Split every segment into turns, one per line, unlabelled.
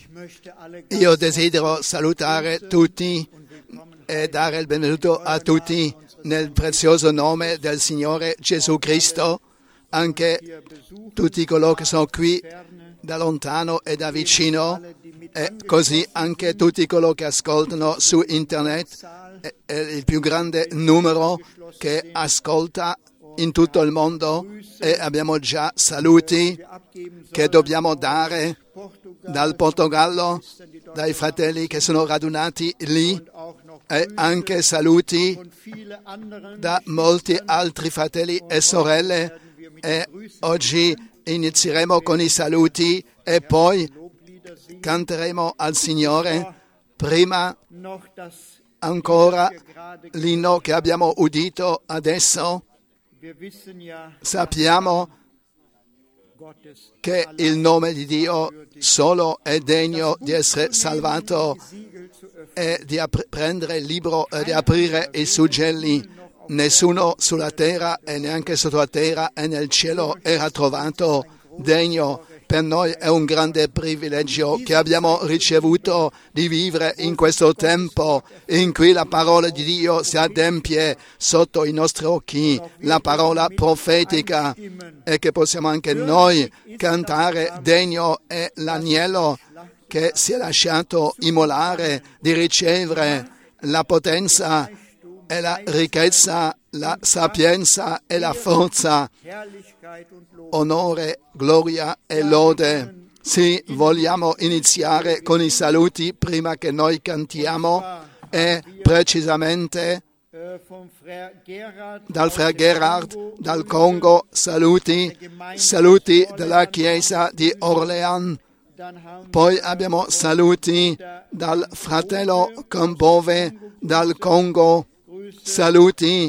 Io desidero salutare tutti e dare il benvenuto a tutti nel prezioso nome del Signore Gesù Cristo, anche tutti coloro che sono qui da lontano e da vicino, e così anche tutti coloro che ascoltano su internet, il più grande numero che ascolta in tutto il mondo, e abbiamo già saluti che dobbiamo dare dal Portogallo, dai fratelli che sono radunati lì, e anche saluti da molti altri fratelli e sorelle, e oggi inizieremo con i saluti e poi canteremo al Signore. Prima ancora l'inno che abbiamo udito adesso. Sappiamo che il nome di Dio solo è degno di essere salvato e di prendere il libro e di aprire i suggelli. Nessuno sulla terra e neanche sotto la terra e nel cielo era trovato degno. Per noi è un grande privilegio che abbiamo ricevuto di vivere in questo tempo in cui la parola di Dio si adempie sotto i nostri occhi, la parola profetica, e che possiamo anche noi cantare: degno è l'agnello che si è lasciato immolare di ricevere la potenza e la ricchezza, la sapienza e la forza, onore, gloria e lode. Sì, vogliamo iniziare con i saluti prima che noi cantiamo, e precisamente dal Fra Gerhard dal Congo, saluti della Chiesa di Orléans. Poi abbiamo saluti dal fratello Kambove dal Congo, saluti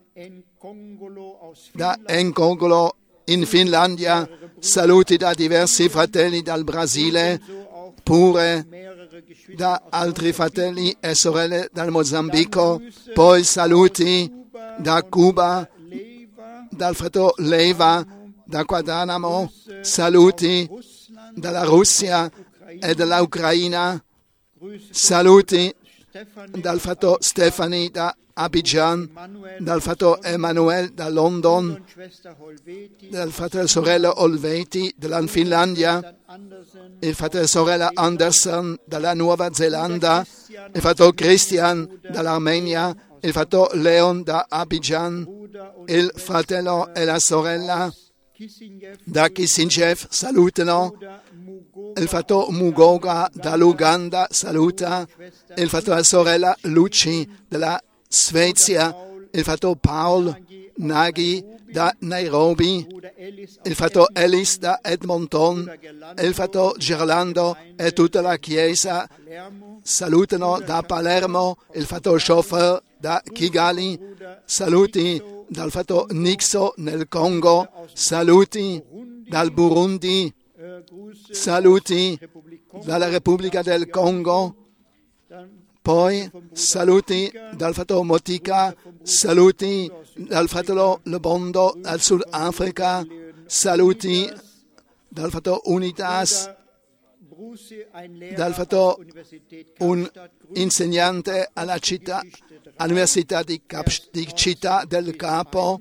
da Nkongolo in Finlandia, saluti da diversi fratelli dal Brasile, pure da altri fratelli e sorelle dal Mozambico, poi saluti da Cuba, dal fratello Leva, da Guantanamo, saluti dalla Russia e dall'Ucraina, saluti dal fratello Stefani da Abidjan, dal fratello Emanuele da London, dal fratello sorella Olveti dalla Finlandia, il fratello sorella Anderson dalla Nuova Zelanda, il fratello Christian dall'Armenia, il fratello Leon da Abidjan, il fratello e la sorella da Kissinjev salutano, il fratello Mugoga dall'Uganda saluta, il fratello e la sorella Luci dalla Svezia, il fratello Paul Nagy da Nairobi, il fratello Ellis da Edmonton, il fratello Gerlando e tutta la Chiesa salutano da Palermo, il fratello Chauffeur da Kigali, saluti dal fratello Nixo nel Congo, saluti dal Burundi, saluti dalla Repubblica del Congo, poi saluti dal fratello Motica, saluti dal fratello Lebondo dal Sudafrica, saluti dal fratello Unitas, dal fratello un insegnante all'Università di Città del Capo,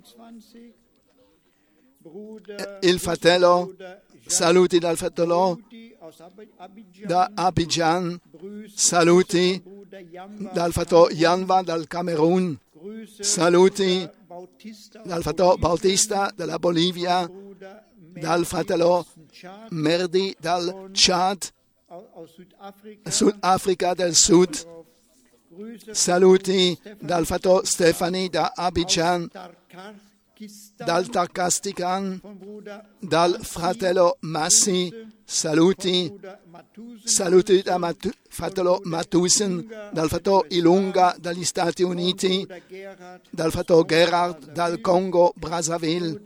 il fratello, saluti dal fratello da Abidjan, saluti dal fratello Yanva dal Camerun, saluti dal fratello Bautista dalla Bolivia, dal fratello Merdi dal Chad, Sudafrica del Sud, saluti dal fratello Stefani da Abidjan, dal Tarkastikhan, dal fratello Massi, saluti da fratello Matusen, dal fratello Ilunga dagli Stati Uniti, dal fratello Gerhard dal Congo Brazzaville,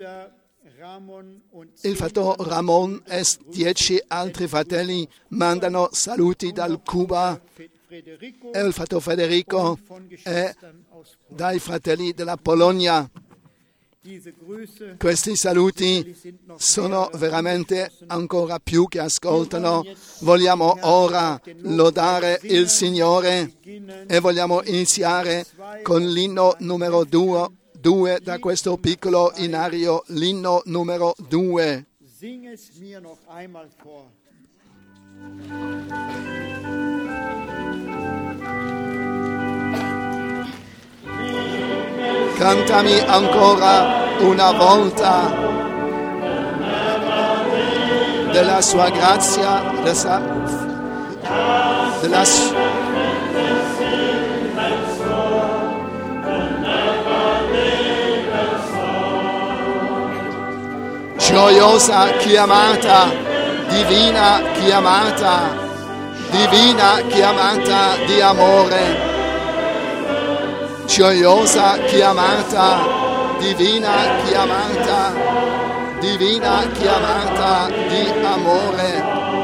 il fratello Ramon e 10 altri fratelli mandano saluti dal Cuba, e il fratello Federico e dai fratelli della Polonia. Questi saluti sono veramente ancora più che ascoltano. Vogliamo ora lodare il Signore e vogliamo iniziare con l'inno numero 2 da questo piccolo inario, l'inno numero 2.
Sing es mir noch einmal vor.
Cantami ancora una volta della sua grazia, gioiosa chiamata, divina chiamata di amore. Gioiosa chiamata, divina chiamata di amore.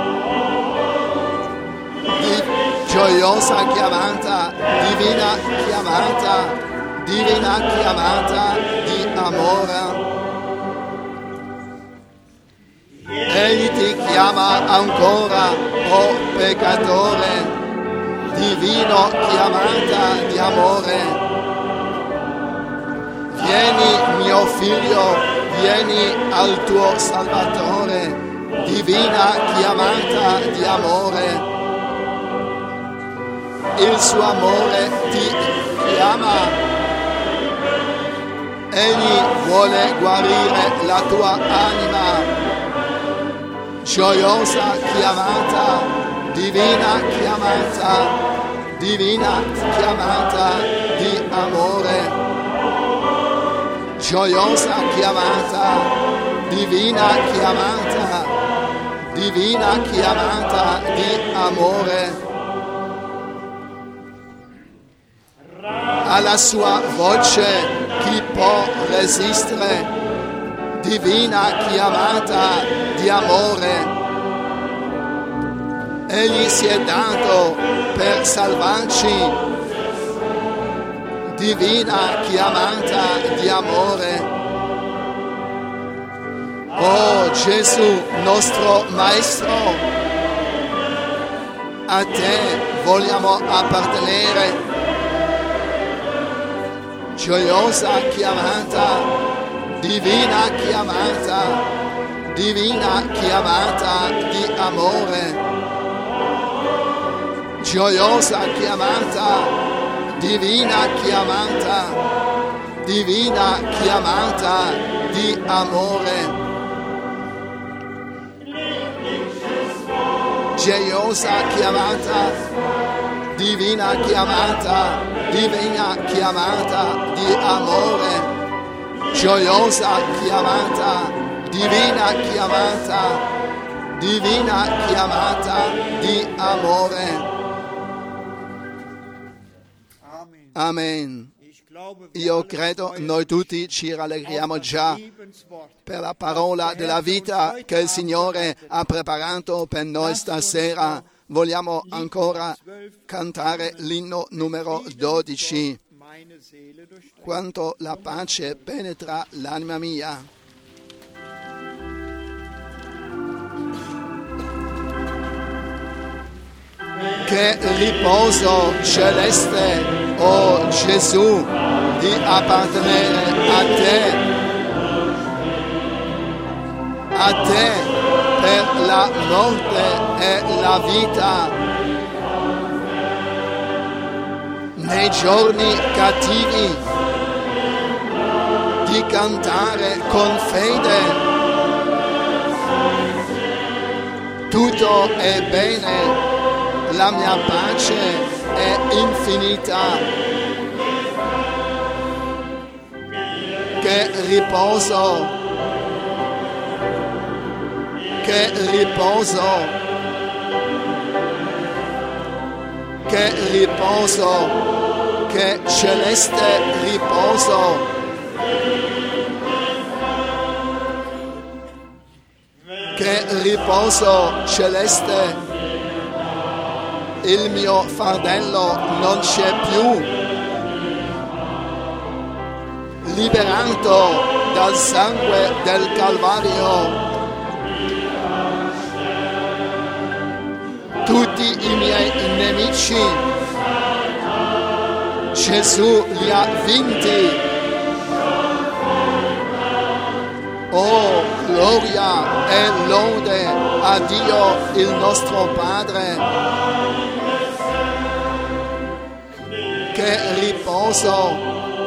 Gioiosa chiamata, divina chiamata di amore. Egli ti chiama ancora, o peccatore, divino chiamata di amore. Vieni mio figlio, vieni al tuo Salvatore, divina chiamata di amore. Il suo amore ti chiama, egli vuole guarire la tua anima. Gioiosa chiamata, divina chiamata di amore. Gioiosa chiamata, divina chiamata di amore. Alla sua voce chi può resistere? Divina chiamata di amore. Egli si è dato per salvarci. Divina chiamata di amore. Oh Gesù, nostro Maestro, a te vogliamo appartenere. Gioiosa chiamata, divina chiamata di amore. Gioiosa chiamata, divina chiamata di amore. Gioiosa chiamata, divina chiamata di amore. Gioiosa chiamata, divina chiamata di amore. Amen. Io credo noi tutti ci rallegriamo già per la parola della vita che il Signore ha preparato per noi stasera. Vogliamo ancora cantare l'inno numero 12. Quanto la pace penetra l'anima mia. Che riposo celeste, oh Gesù, di appartenere a te per la morte e la vita. Nei giorni cattivi di cantare con fede, tutto è bene. La mia pace è infinita. Che riposo, che celeste riposo. Che riposo celeste. Il mio fardello non c'è più. Liberato dal sangue del Calvario. Tutti i miei nemici, Gesù li ha vinti. Oh, gloria e lode a Dio il nostro Padre. Che riposo,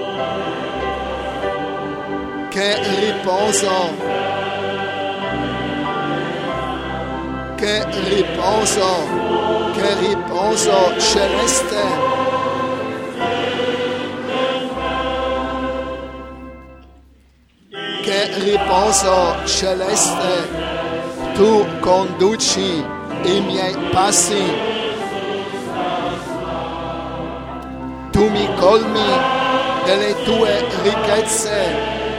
che riposo, che riposo, che riposo celeste. Che riposo celeste, tu conduci i miei passi, tu mi colmi delle tue ricchezze,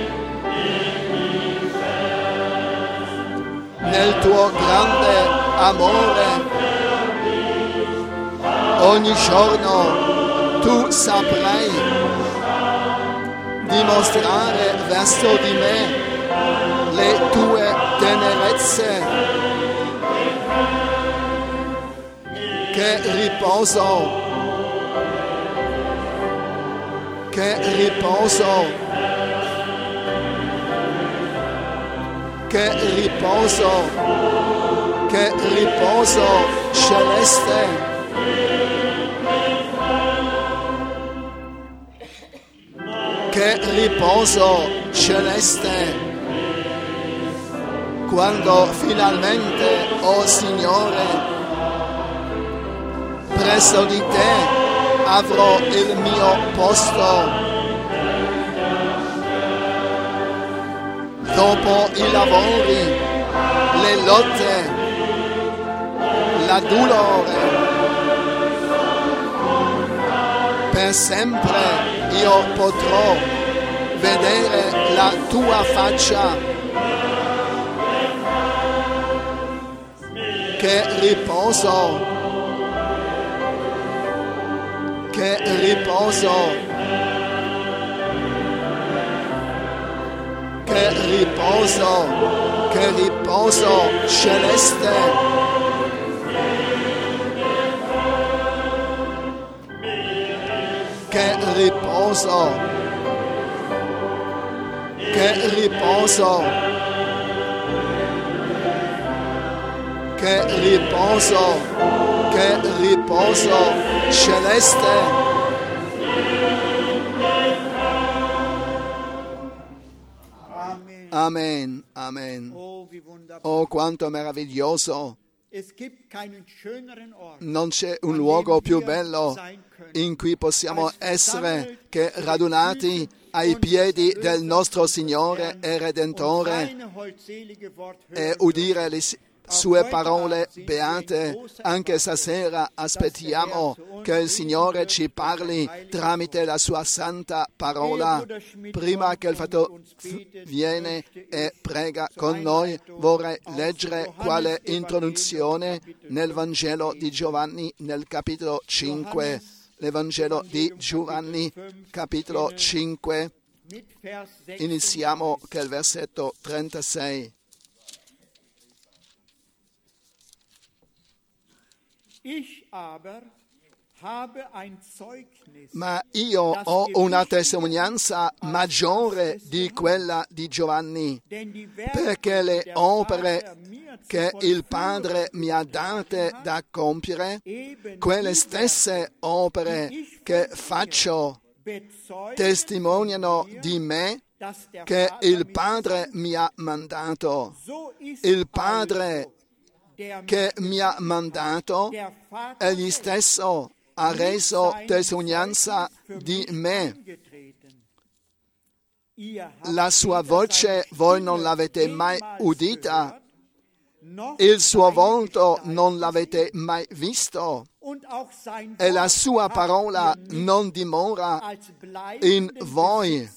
nel tuo grande amore, ogni giorno tu saprai dimostrare verso di me le tue tenerezze. Che riposo, che riposo, che riposo, che riposo celeste. Che riposo celeste, quando finalmente, oh Signore, presso di te avrò il mio posto. Dopo i lavori, le lotte, la dolore, per sempre io potrò vedere la tua faccia. Che riposo, che riposo, che riposo, che riposo celeste. Che riposo, che riposo, che riposo, che riposo celeste. Amen, amen. Oh, quanto meraviglioso. Non c'è un luogo più bello in cui possiamo essere che radunati ai piedi del nostro Signore e Redentore e udire le sue parole beate. Anche stasera aspettiamo che il Signore ci parli tramite la sua santa parola. Prima che il fratello viene e prega con noi, vorrei leggere quale introduzione nel Vangelo di Giovanni, nel capitolo 5. L'Evangelo di Giovanni, capitolo 5. Iniziamo col versetto 36. Ma io ho una testimonianza maggiore di quella di Giovanni, perché le opere che il Padre mi ha date da compiere, quelle stesse opere che faccio, testimoniano di me che il Padre mi ha mandato. Il Padre che mi ha mandato, egli stesso ha reso testimonianza di me. La sua voce voi non l'avete mai udita, il suo volto non l'avete mai visto, e la sua parola non dimora in voi,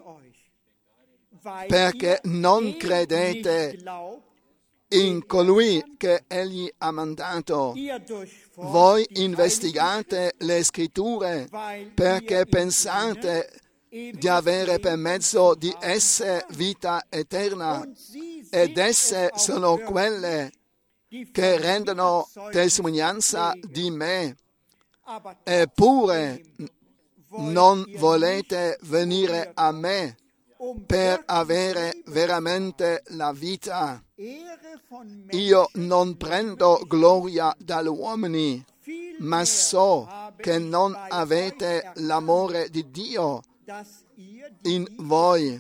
perché non credete in colui che egli ha mandato. Voi investigate le scritture perché pensate di avere per mezzo di esse vita eterna, ed esse sono quelle che rendono testimonianza di me. Eppure non volete venire a me per avere veramente la vita. Io non prendo gloria dagli uomini, ma so che non avete l'amore di Dio in voi.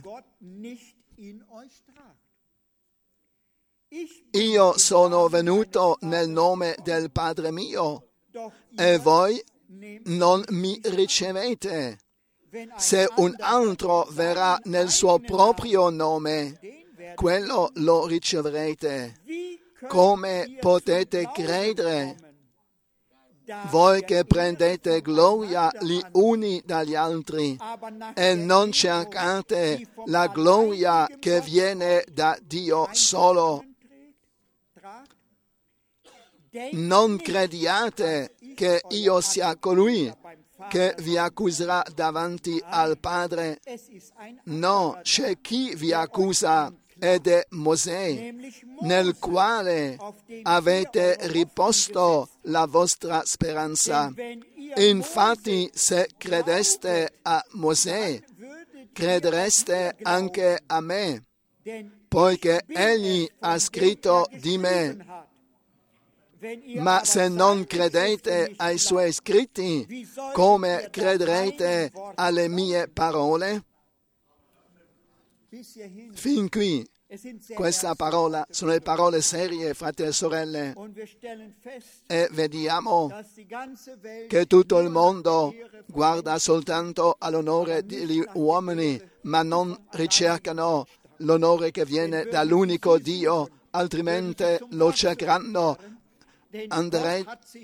Io sono venuto nel nome del Padre mio e voi non mi ricevete. Se un altro verrà nel suo proprio nome, quello lo riceverete. Come potete credere? Voi che prendete gloria gli uni dagli altri e non cercate la gloria che viene da Dio solo. Non crediate che io sia colui che vi accuserà davanti al Padre. No, c'è chi vi accusa ed è Mosè, nel quale avete riposto la vostra speranza. Infatti, se credeste a Mosè, credereste anche a me, poiché egli ha scritto di me. Ma se non credete ai suoi scritti, come crederete alle mie parole? Fin qui, questa parola sono le parole serie, fratelli e sorelle, e vediamo che tutto il mondo guarda soltanto all'onore degli uomini, ma non ricercano l'onore che viene dall'unico Dio, altrimenti lo cercheranno. Andrei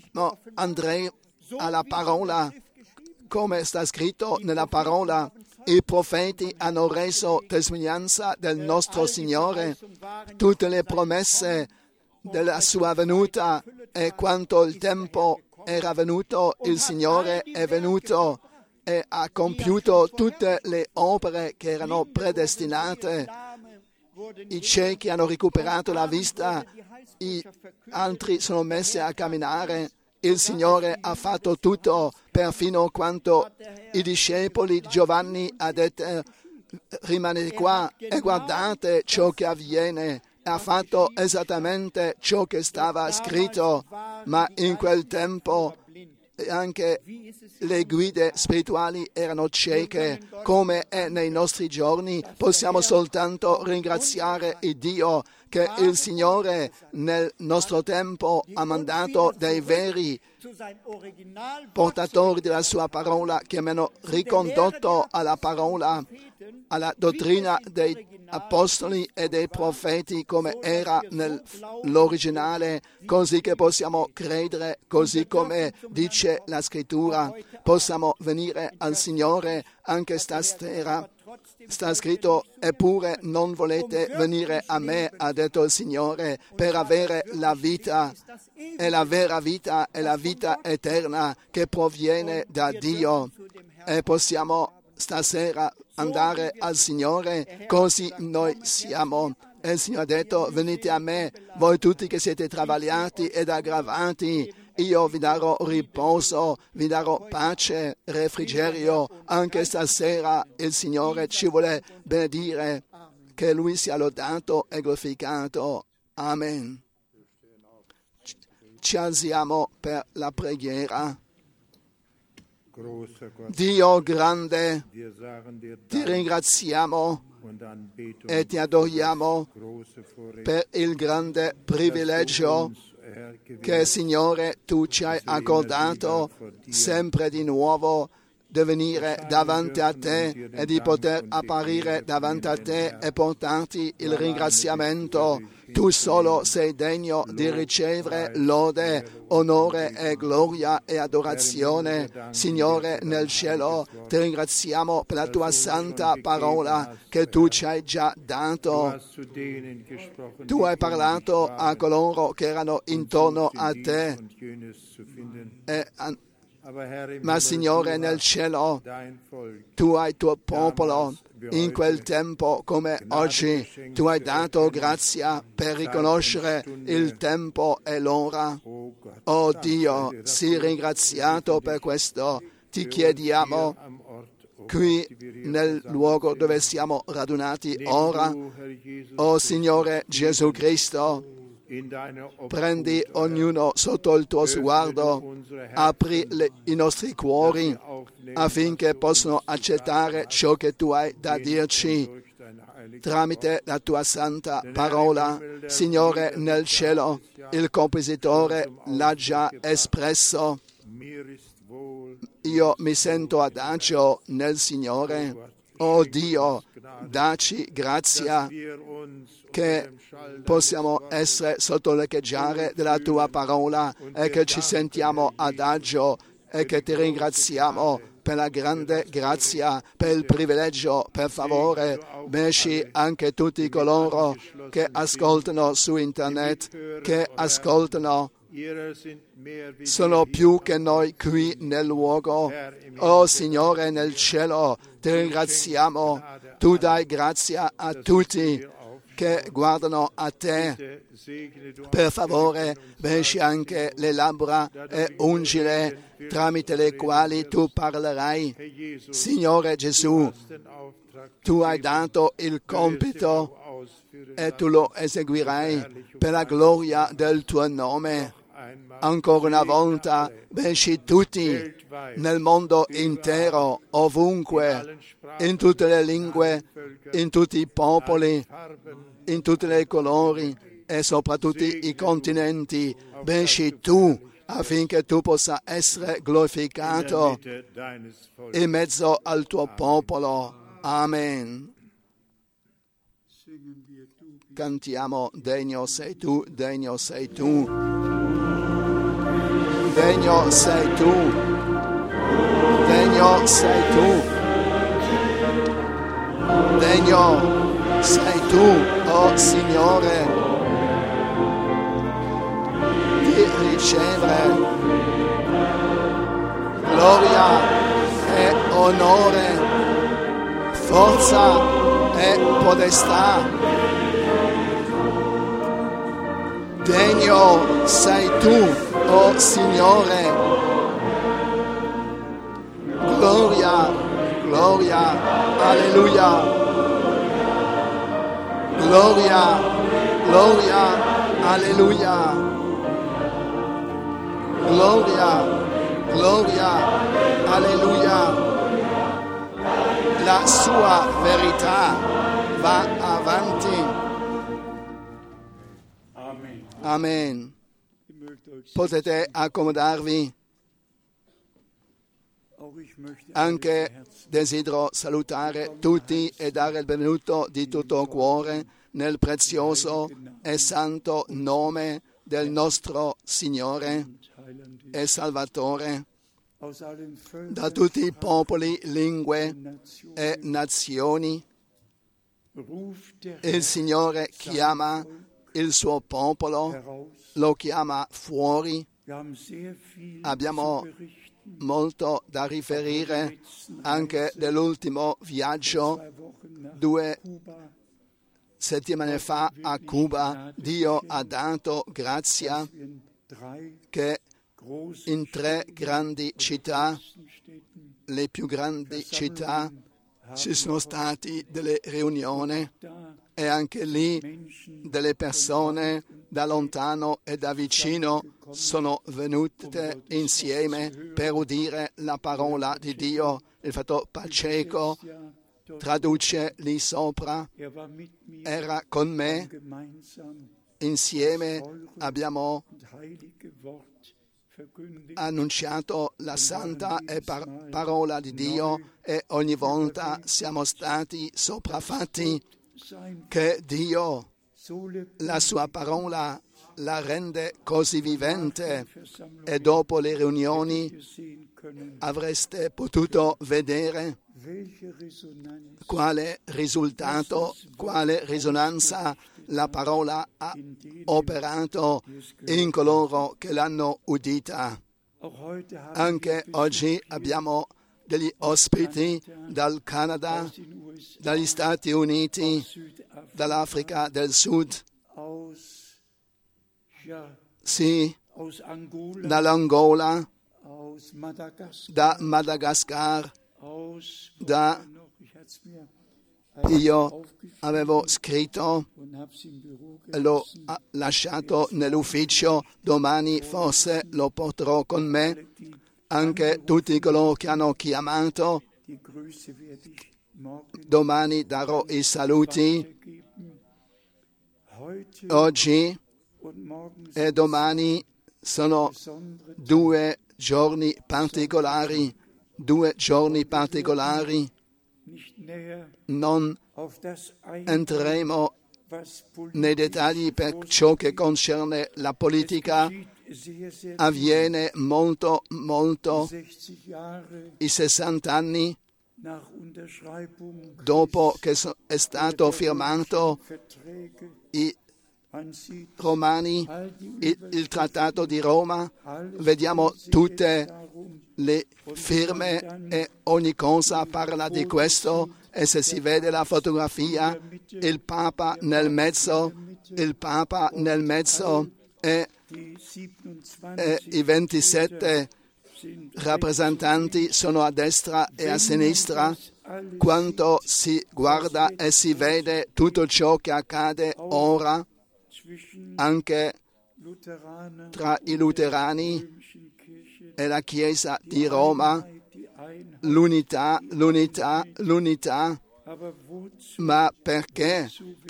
alla parola, come sta scritto nella parola. I profeti hanno reso testimonianza del nostro Signore, tutte le promesse della sua venuta, e quanto il tempo era venuto, il Signore è venuto e ha compiuto tutte le opere che erano predestinate. I ciechi hanno recuperato la vista, gli altri sono messi a camminare. Il Signore ha fatto tutto, perfino quanto i discepoli di Giovanni ha detto: rimanete qua e guardate ciò che avviene. Ha fatto esattamente ciò che stava scritto, ma in quel tempo anche le guide spirituali erano cieche. Come è nei nostri giorni, possiamo soltanto ringraziare il Dio che il Signore nel nostro tempo ha mandato dei veri portatori della sua parola, che mi hanno ricondotto alla parola, alla dottrina dei apostoli e dei profeti come era nell'originale, così che possiamo credere così come dice la scrittura. Possiamo venire al Signore anche stasera. Sta scritto: eppure non volete venire a me, ha detto il Signore, per avere la vita. E la vera vita è la vita eterna che proviene da Dio. E possiamo stasera andare al Signore così noi siamo. E il Signore ha detto: venite a me, voi tutti che siete travagliati ed aggravati, io vi darò riposo, vi darò pace, refrigerio. Anche stasera il Signore ci vuole benedire. Che Lui sia lodato e glorificato. Amen. Ci alziamo per la preghiera. Dio grande, ti ringraziamo e ti adoriamo per il grande privilegio che, Signore, tu ci hai accordato sempre di nuovo di venire davanti a te e di poter apparire davanti a te e portarti il ringraziamento. Tu solo sei degno di ricevere lode, onore e gloria e adorazione. Signore nel cielo, ti ringraziamo per la tua santa parola che tu ci hai già dato. Tu hai parlato a coloro che erano intorno a te e Ma Signore nel cielo, tu hai il tuo popolo in quel tempo come oggi, tu hai dato grazia per riconoscere il tempo e l'ora. Oh Dio, sii ringraziato per questo. Ti chiediamo qui nel luogo dove siamo radunati ora, oh Signore Gesù Cristo, prendi ognuno sotto il tuo sguardo, apri i nostri cuori affinché possano accettare ciò che tu hai da dirci tramite la tua santa parola. Signore nel cielo, il compositore l'ha già espresso. Io mi sento adagio nel Signore. Oh Dio, dacci grazia che possiamo essere sotto l'echeggiare della tua parola e che ci sentiamo adagio e che ti ringraziamo per la grande grazia, per il privilegio, per favore. Benedici anche tutti coloro che ascoltano su internet, che ascoltano. Sono più che noi qui nel luogo. Oh Signore nel cielo, ti ringraziamo. Tu dai grazia a tutti che guardano a te. Per favore, benedici anche le labbra e ungile tramite le quali tu parlerai. Signore Gesù, tu hai dato il compito e tu lo eseguirai per la gloria del tuo nome. Ancora una volta, benedici tutti nel mondo intero, ovunque, in tutte le lingue, in tutti i popoli, in tutti i colori e soprattutto i continenti. Benedici tu, affinché tu possa essere glorificato in mezzo al tuo popolo. Amen. Cantiamo, degno sei tu, degno sei tu. Degno sei tu, degno sei tu, degno sei tu, oh Signore, di ricevere gloria e onore, forza e podestà. Degno sei tu, oh Signore, gloria, gloria, alleluia, gloria, gloria, alleluia, gloria, gloria, alleluia. La sua verità va avanti. Amen. Potete accomodarvi. Anche desidero salutare tutti e dare il benvenuto di tutto cuore nel prezioso e santo nome del nostro Signore e Salvatore. Da tutti i popoli, lingue e nazioni, il Signore chiama il suo popolo, lo chiama fuori. Abbiamo molto da riferire anche dell'ultimo viaggio 2 settimane fa a Cuba. Dio ha dato grazia che in 3 grandi città, le più grandi città, ci sono state delle riunioni e anche lì delle persone da lontano e da vicino sono venute insieme per udire la parola di Dio. Il fratello Pacheco traduce lì sopra, era con me, insieme abbiamo annunciato la santa e parola di Dio e ogni volta siamo stati sopraffatti che Dio, la sua parola, la rende così vivente e dopo le riunioni avreste potuto vedere quale risultato, quale risonanza la parola ha operato in coloro che l'hanno udita. Anche oggi abbiamo degli ospiti dal Canada, dagli Stati Uniti, dall'Africa del Sud, sì, dall'Angola, da Madagascar, io avevo scritto e l'ho lasciato nell'ufficio, domani forse lo porterò con me, anche tutti coloro che hanno chiamato, domani darò i saluti, oggi e domani sono 2 giorni particolari, non entreremo nei dettagli per ciò che concerne la politica, avviene molto i 60 anni dopo che è stato firmato i Romani, il Trattato di Roma, vediamo tutte le firme e ogni cosa parla di questo, e se si vede la fotografia, il Papa nel mezzo e i 27 rappresentanti sono a destra e a sinistra. Quando si guarda e si vede tutto ciò che accade ora, anche tra i luterani e la Chiesa di Roma, l'unità, ma perché?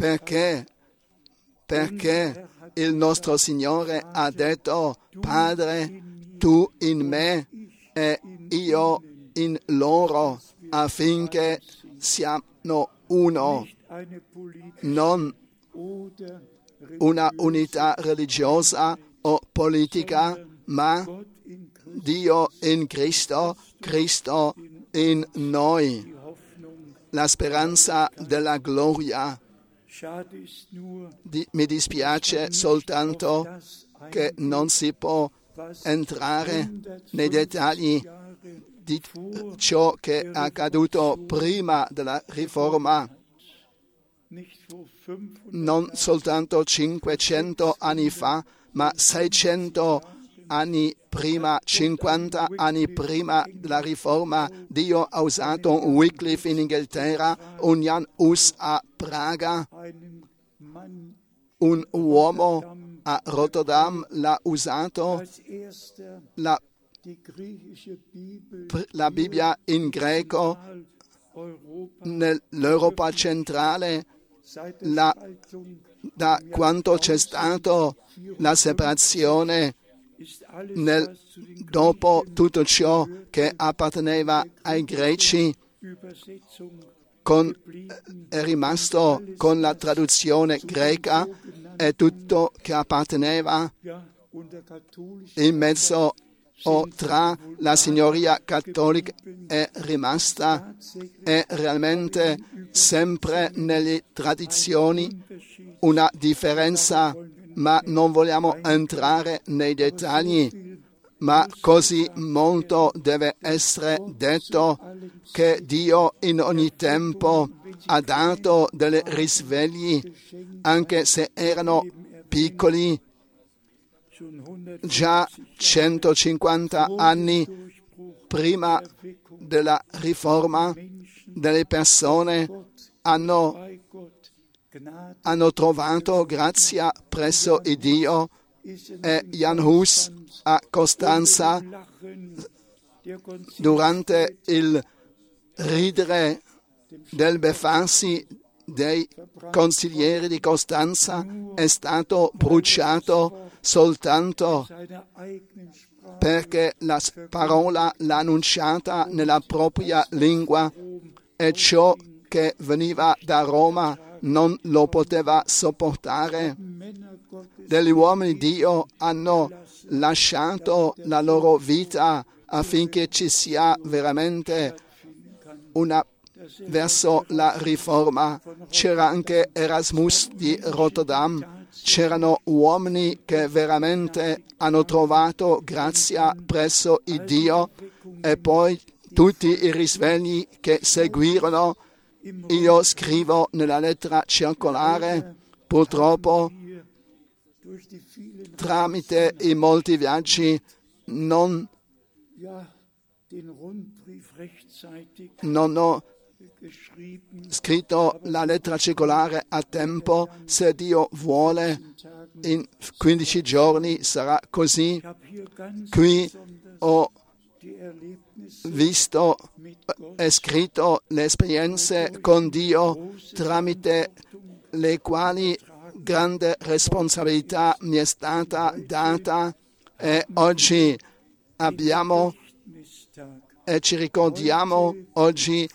Perché il nostro Signore ha detto: Padre, tu in me e io in loro, affinché siano uno, non una unità religiosa o politica, ma Dio in Cristo, Cristo in noi, la speranza della gloria. Mi dispiace soltanto che non si può entrare nei dettagli di ciò che è accaduto prima della riforma, non soltanto 500 anni fa, ma 600 anni prima, 50 anni prima della riforma. Dio ha usato un Wycliffe in Inghilterra, un Jan Hus a Praga, un uomo a Rotterdam l'ha usato, la Bibbia in greco nell'Europa centrale, da quando c'è stata la separazione, dopo tutto ciò che apparteneva ai greci è rimasto con la traduzione greca, e tutto che apparteneva in mezzo o tra la signoria cattolica è rimasta, è realmente sempre nelle tradizioni una differenza, ma non vogliamo entrare nei dettagli, ma così molto deve essere detto che Dio in ogni tempo ha dato dei risvegli, anche se erano piccoli. Già 150 anni prima della riforma, delle persone hanno trovato grazia presso il Dio, e Jan Hus a Costanza, durante il ridere del beffarsi dei consiglieri di Costanza, è stato bruciato soltanto perché la parola l'ha annunciata nella propria lingua, e ciò che veniva da Roma non lo poteva sopportare. Degli uomini di Dio hanno lasciato la loro vita affinché ci sia veramente verso la riforma. C'era anche Erasmus di Rotterdam, c'erano uomini che veramente hanno trovato grazia presso il Dio e poi tutti i risvegli che seguirono. Io scrivo nella lettera circolare, purtroppo tramite i molti viaggi non ho scritto la lettera circolare a tempo. Se Dio vuole, in 15 giorni sarà così. Qui ho visto e scritto le esperienze con Dio tramite le quali grande responsabilità mi è stata data, e oggi abbiamo e ci ricordiamo oggi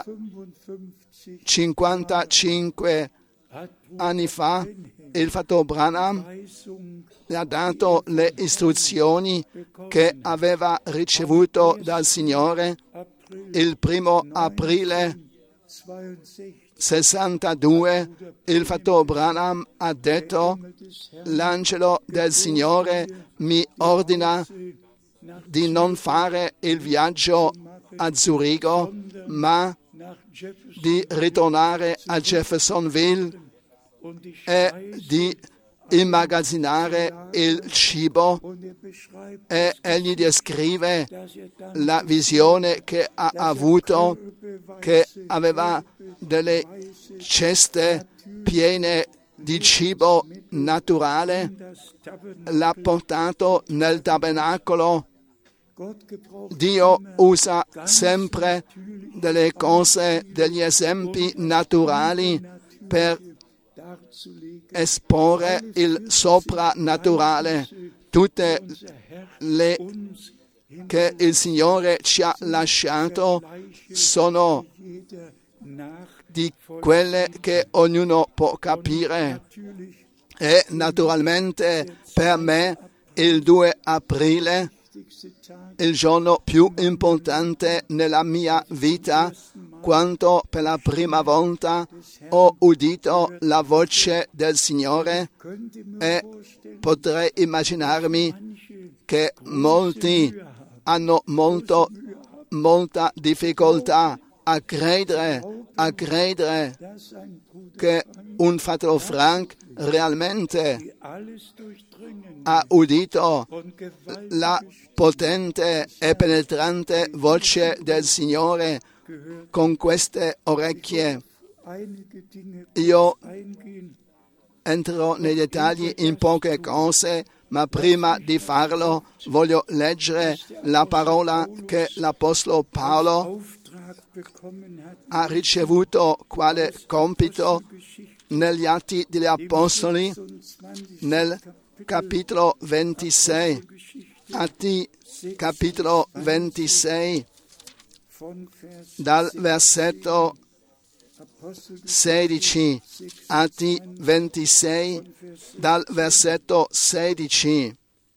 55 anni fa il fratello Branham ha dato le istruzioni che aveva ricevuto dal Signore il 1 aprile 62. Il fratello Branham ha detto: l'angelo del Signore mi ordina di non fare il viaggio a Zurigo, ma di ritornare a Jeffersonville e di immagazzinare il cibo, e egli descrive la visione che ha avuto, che aveva delle ceste piene di cibo naturale, l'ha portato nel tabernacolo. Dio usa sempre delle cose, degli esempi naturali per esporre il soprannaturale. Tutte le che il Signore ci ha lasciato sono di quelle che ognuno può capire. E naturalmente per me il 2 aprile, il giorno più importante nella mia vita, quando per la prima volta ho udito la voce del Signore, e potrei immaginarmi che molti hanno molta difficoltà a credere che un fratello Frank realmente ha udito la potente e penetrante voce del Signore con queste orecchie. Io entrerò nei dettagli in poche cose, ma prima di farlo voglio leggere la parola che l'Apostolo Paolo ha ricevuto quale compito negli Atti degli Apostoli, nel capitolo 26, Atti capitolo 26, dal versetto 16, Atti 26, dal versetto 16.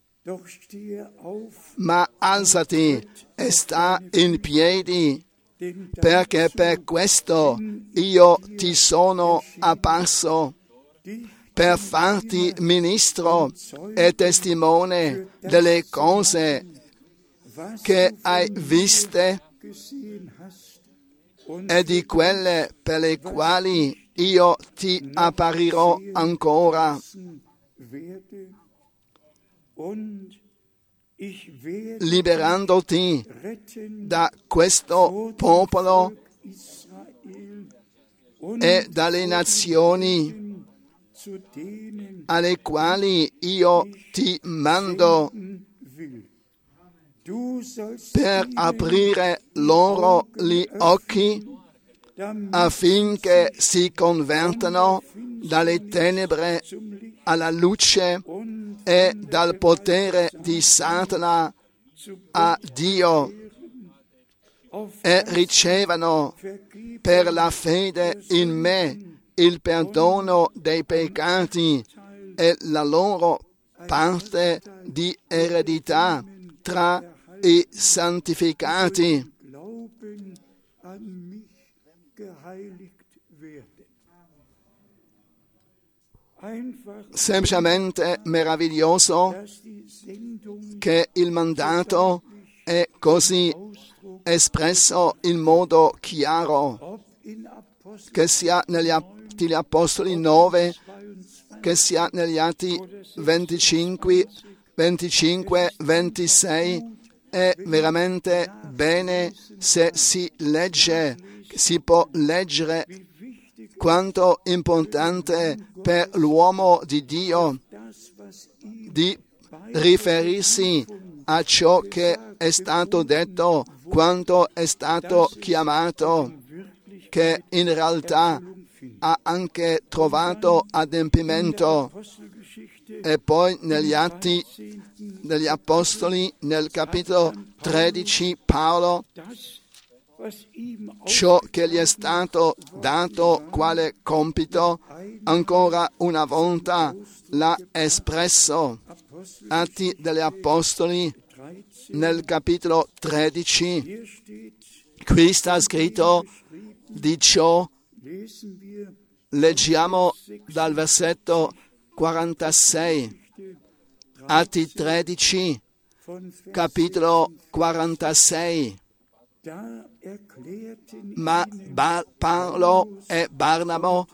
Ma alzati e sta in piedi, perché per questo io ti sono apparso, per farti ministro e testimone delle cose che hai viste e di quelle per le quali io ti apparirò ancora. Liberandoti da questo popolo e dalle nazioni alle quali io ti mando, per aprire loro gli occhi affinché si convertano dalle tenebre alla luce e dal potere di Satana a Dio, e ricevano per la fede in me il perdono dei peccati e la loro parte di eredità tra i santificati. semplicemente meraviglioso
dass die Sendung
che il mandato è così espresso in modo chiaro,
ob in Apostel
che sia negli Atti degli Apostoli 9,
22
che sia negli Atti 25, 26, è veramente bene se si legge, si può leggere quanto importante per l'uomo di Dio
das, was ihm
di riferirsi a ciò che è stato detto, quanto è stato chiamato, che in realtà ha anche trovato adempimento.
Apostelgeschichte
E poi negli Atti degli Apostoli, nel capitolo 13, Paolo,
das, was ihm
ciò che gli è stato dato quale compito, ancora una volta l'ha espresso. Atti degli Apostoli,
13
nel capitolo 13,
hier steht,
qui sta scritto di ciò,
lesen wir
leggiamo dal versetto 46, Atti 13,
von Vers
capitolo 46.
da erklärten
Ma Paolo e Barnabo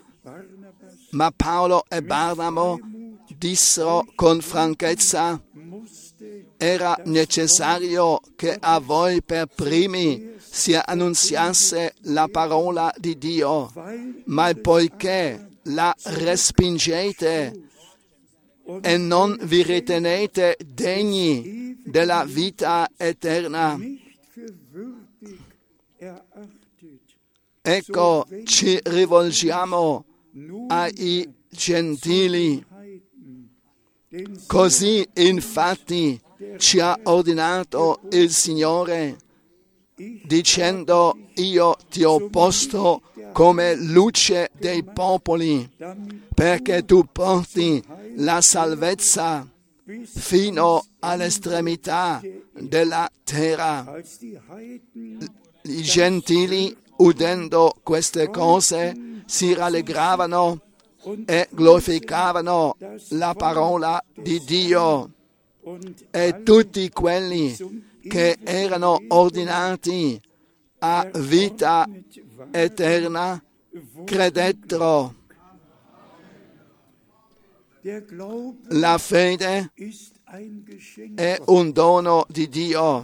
dissero con franchezza: era necessario che a voi per primi si annunziasse la parola di Dio, ma poiché la respingete e non vi ritenete degni della vita eterna, ecco, ci rivolgiamo ai gentili. Così infatti ci ha ordinato il Signore, dicendo: io ti ho posto come luce dei popoli, perché tu porti la salvezza fino all'estremità della terra. I gentili, udendo queste cose, si rallegravano e glorificavano la parola di Dio, e tutti quelli che erano ordinati a vita eterna credettero. La fede è un dono di Dio,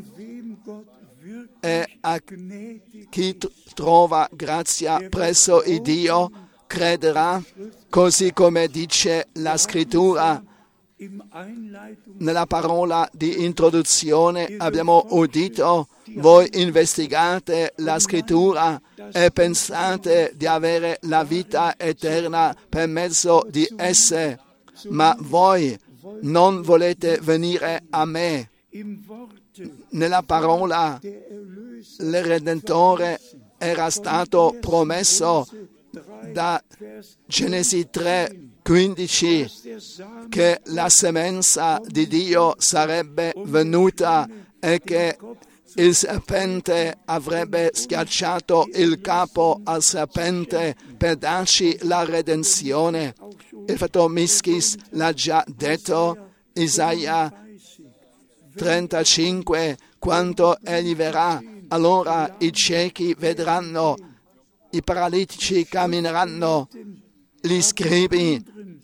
e a chi trova grazia presso il Dio crederà, così come dice la Scrittura. Nella parola di introduzione abbiamo udito: voi investigate la Scrittura e pensate di avere la vita eterna per mezzo di esse, ma voi non volete venire a me. Nella parola il Redentore era stato promesso da Genesi 3:15 che la semenza di Dio sarebbe venuta e che il serpente avrebbe schiacciato il capo al serpente per darci la redenzione. Il fratello Mischis l'ha già detto, Isaia 35, quando egli verrà, allora i ciechi vedranno, i paralitici cammineranno, gli scribi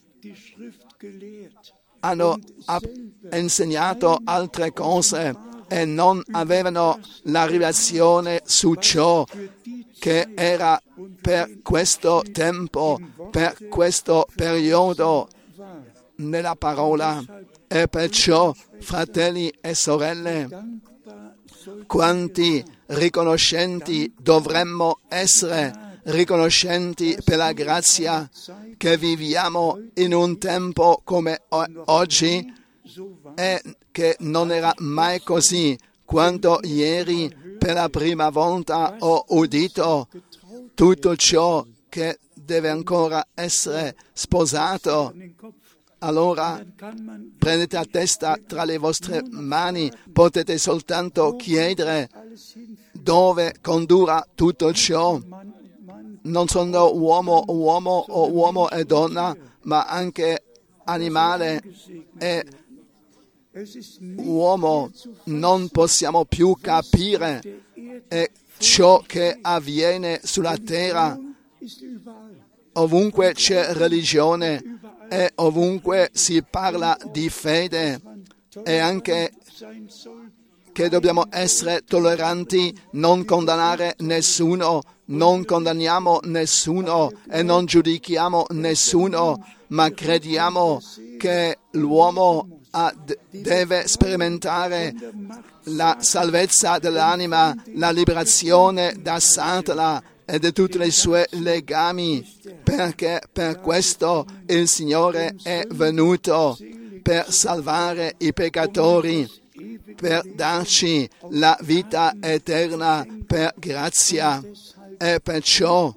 hanno insegnato altre cose e non avevano la rivelazione su ciò che era per questo tempo, per questo periodo nella parola. E perciò, fratelli e sorelle, quanti riconoscenti dovremmo essere, riconoscenti per la grazia che viviamo in un tempo come oggi, e che non era mai così. Quando ieri per la prima volta ho udito tutto ciò che deve ancora essere sposato, allora prendete a testa tra le vostre mani, potete soltanto chiedere dove condurrà tutto ciò. Non sono uomo o uomo e donna, ma anche animale e uomo non possiamo più capire ciò che avviene sulla terra. Ovunque c'è religione e ovunque si parla di fede, e anche che dobbiamo essere tolleranti, non condannare nessuno, non condanniamo nessuno e non giudichiamo nessuno, ma crediamo che l'uomo deve sperimentare la salvezza dell'anima, la liberazione da Satana e di tutti i suoi legami, perché per questo il Signore è venuto, per salvare i peccatori, per darci la vita eterna per grazia. E perciò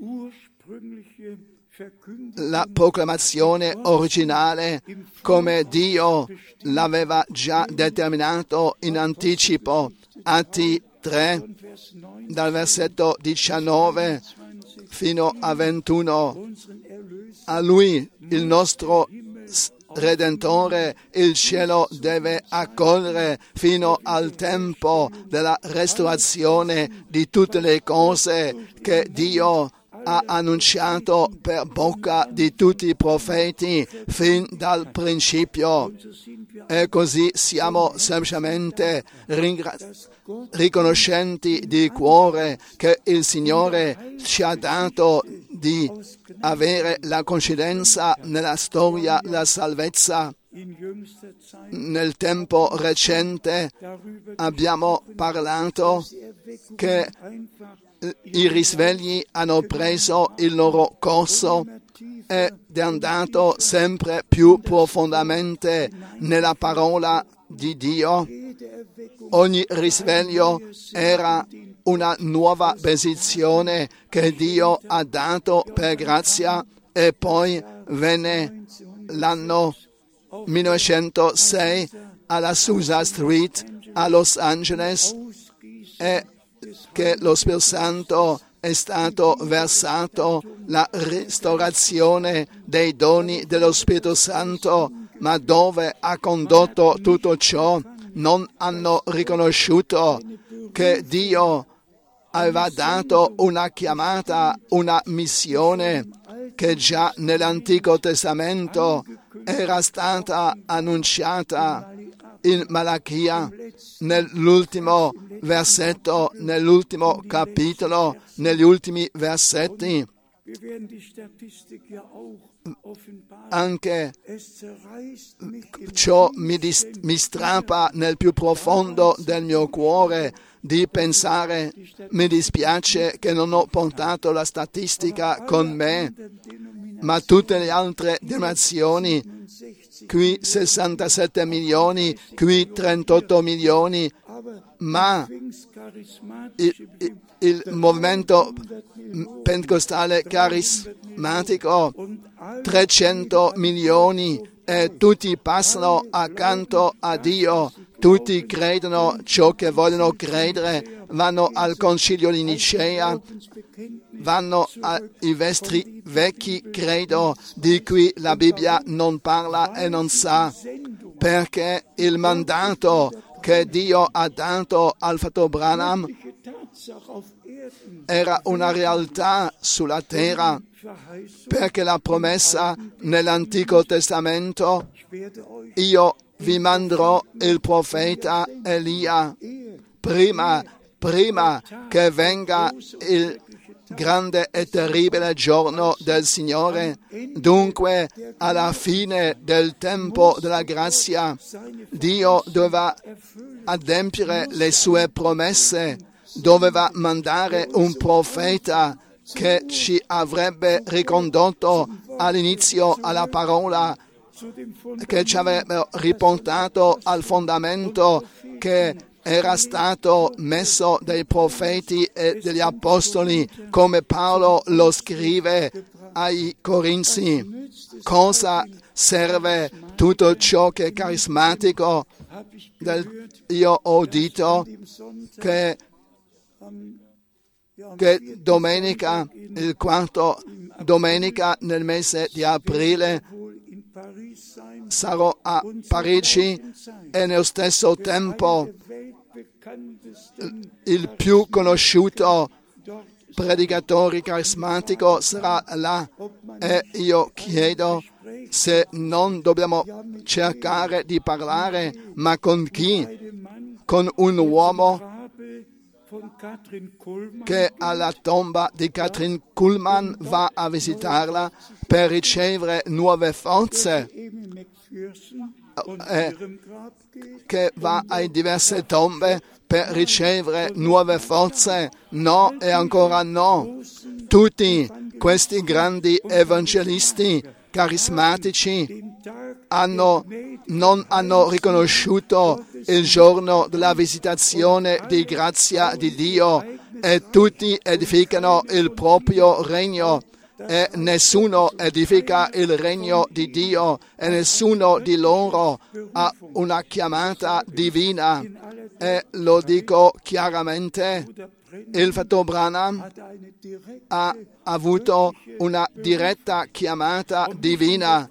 la proclamazione originale, come Dio l'aveva già determinato in anticipo, Atti 3, dal versetto 19 fino a 21, a Lui, il nostro Redentore, il cielo deve accogliere fino al tempo della restaurazione di tutte le cose che Dio ha annunciato per bocca di tutti i profeti fin dal principio. E così siamo semplicemente riconoscenti di cuore che il Signore ci ha dato di avere la coincidenza nella storia, la salvezza. Nel tempo recente abbiamo parlato che i risvegli hanno preso il loro corso ed è andato sempre più profondamente nella parola di Dio. Ogni risveglio era una nuova benedizione che Dio ha dato per grazia, e poi venne l'anno 1906 alla Azusa Street a Los Angeles e che lo Spirito Santo è stato versato, la restaurazione dei doni dello Spirito Santo, ma dove ha condotto tutto ciò? Non hanno riconosciuto che Dio aveva dato una chiamata, una missione che già nell'Antico Testamento era stata annunciata in Malachia, nell'ultimo versetto, nell'ultimo capitolo, negli ultimi versetti. Anche ciò mi strappa nel più profondo del mio cuore di pensare, mi dispiace che non ho portato la statistica con me, ma tutte le altre denominazioni, qui 67 milioni, qui 38 milioni, ma il movimento pentecostale carismatico 300 milioni e tutti passano accanto a Dio, tutti credono ciò che vogliono credere, vanno al concilio di Nicea, vanno ai vestri vecchi credo di cui la Bibbia non parla e non sa, perché il mandato che Dio ha dato al fratello Branham era una realtà sulla terra, perché la promessa nell'Antico Testamento, io vi manderò il profeta Elia prima che venga il grande e terribile giorno del Signore. Dunque, alla fine del tempo della grazia, Dio doveva adempiere le sue promesse, doveva mandare un profeta che ci avrebbe ricondotto all'inizio alla parola, che ci avrebbe riportato al fondamento che era stato messo dai profeti e degli apostoli, come Paolo lo scrive ai Corinzi. Cosa serve tutto ciò che è carismatico? Io ho udito che che domenica, il quarto domenica nel mese di aprile, sarò a Parigi e nello stesso tempo il più conosciuto predicatore carismatico sarà là, e io chiedo se non dobbiamo cercare di parlare, ma con chi? Con un uomo che alla tomba di Kathryn Kuhlman va a visitarla per ricevere nuove forze, che va a diverse tombe per ricevere nuove forze. No e ancora no. Tutti questi grandi evangelisti carismatici non hanno riconosciuto il giorno della visitazione di grazia di Dio, e tutti edificano il proprio regno, e nessuno edifica il regno di Dio, e nessuno di loro ha una chiamata divina. E lo dico chiaramente, il fratello Branham ha avuto una diretta chiamata divina.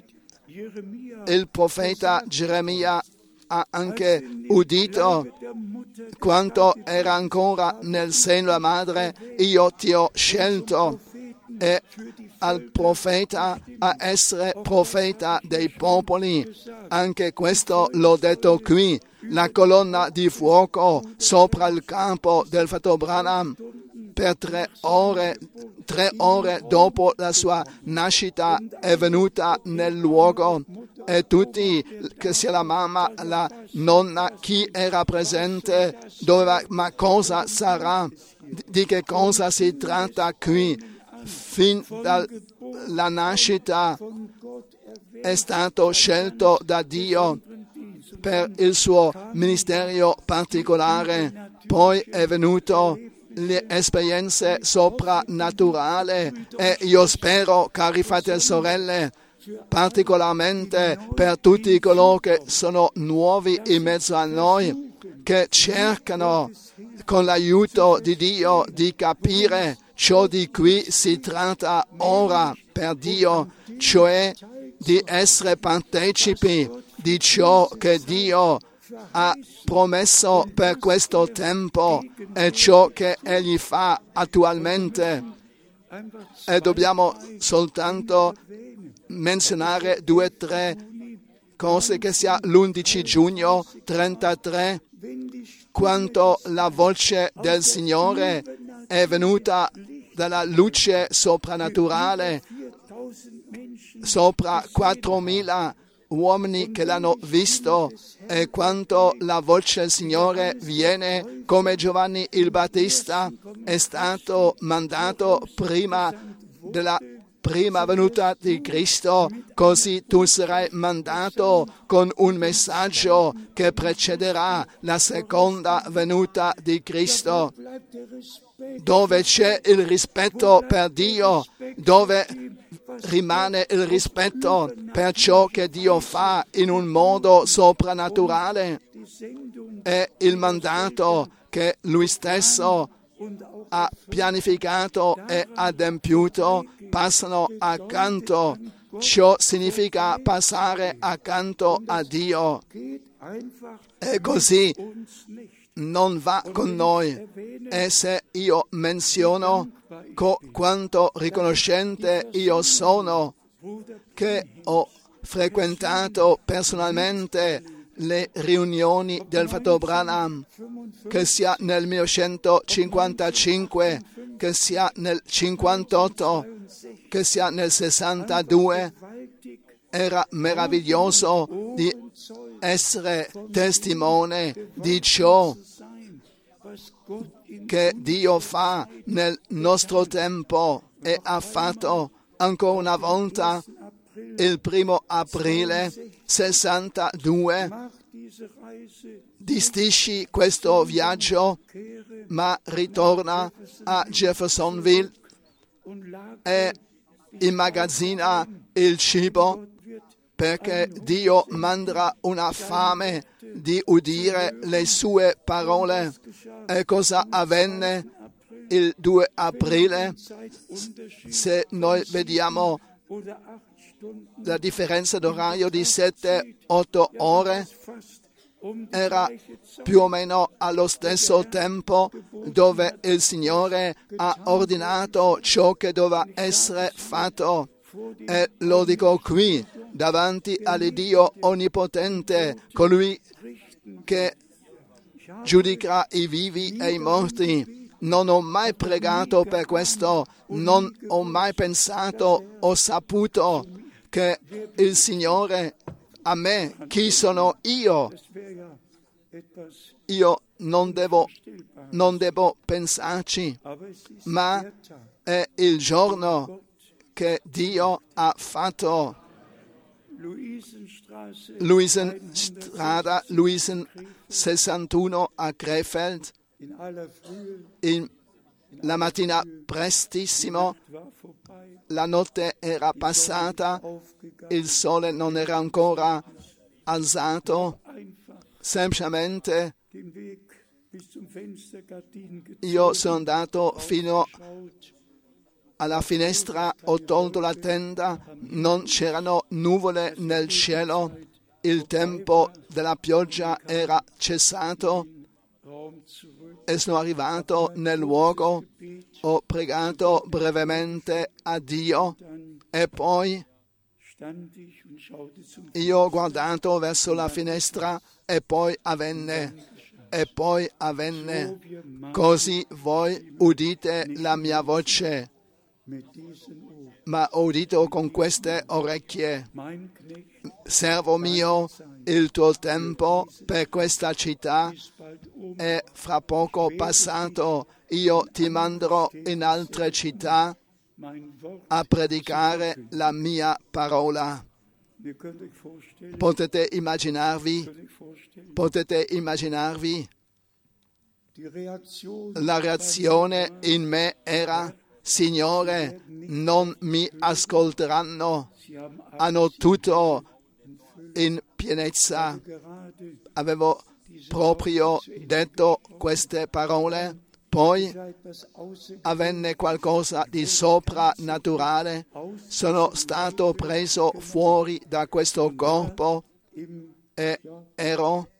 Il profeta Geremia ha anche udito quando era ancora nel seno della madre: io ti ho scelto, e al profeta a essere profeta dei popoli. Anche questo l'ho detto qui. La colonna di fuoco sopra il campo del fratello Branham per 3 ore dopo la sua nascita è venuta nel luogo, e tutti, che sia la mamma, la nonna, chi era presente, doveva: ma cosa sarà? Di che cosa si tratta qui? Fin dalla nascita è stato scelto da Dio per il suo ministero particolare. Poi è venuto le esperienze soprannaturali, e io spero, cari fratelli e sorelle, particolarmente per tutti coloro che sono nuovi in mezzo a noi, che cercano con l'aiuto di Dio di capire ciò di cui si tratta ora per Dio, cioè di essere partecipi di ciò che Dio ha promesso per questo tempo e ciò che Egli fa attualmente. E dobbiamo soltanto menzionare 2 o 3 cose, che sia l'11 giugno 33, quando la voce del Signore è venuta dalla luce soprannaturale sopra 4.000 uomini che l'hanno visto, e quando la voce del Signore viene, come Giovanni il Battista è stato mandato prima della prima venuta di Cristo, così tu sarai mandato con un messaggio che precederà la seconda venuta di Cristo. Dove c'è il rispetto per Dio, dove rimane il rispetto per ciò che Dio fa in un modo soprannaturale, è il mandato che Lui stesso ha pianificato e adempiuto, passano accanto. Ciò significa passare accanto a Dio, e così non va con noi. E se io menziono quanto riconoscente io sono, che ho frequentato personalmente le riunioni del fratello Branham, che sia nel 1955, che sia nel 58, che sia nel 62, era meraviglioso di essere testimone di ciò che Dio fa nel nostro tempo, e ha fatto ancora una volta il 1 aprile 62. Distisci questo viaggio, ma ritorna a Jeffersonville e immagazzina il cibo, perché Dio manderà una fame di udire le sue parole. E cosa avvenne il 2 aprile, se noi vediamo la differenza d'orario di 7-8 ore, era più o meno allo stesso tempo dove il Signore ha ordinato ciò che doveva essere fatto. E lo dico qui, davanti all'Iddio Onnipotente, colui che giudicherà i vivi e i morti. Non ho mai pregato per questo, non ho mai pensato o saputo che il Signore a me, chi sono io? Io non devo pensarci, ma è il giorno che Dio ha fatto. Luisenstrada, Luisen 61 a Krefeld, la mattina prestissimo, la notte era passata, il sole non era ancora alzato, semplicemente io sono andato fino alla finestra, ho tolto la tenda, non c'erano nuvole nel cielo, il tempo della pioggia era cessato e sono arrivato nel luogo, ho pregato brevemente a Dio e poi io ho guardato verso la finestra e poi avvenne. Così voi udite la mia voce, ma ho udito con queste orecchie. Servo mio, il tuo tempo per questa città è fra poco passato. Io ti manderò in altre città a predicare la mia parola. Potete immaginarvi? La reazione in me era: Signore, non mi ascolteranno. Hanno tutto in pienezza. Avevo proprio detto queste parole. Poi avvenne qualcosa di soprannaturale. Sono stato preso fuori da questo corpo e ero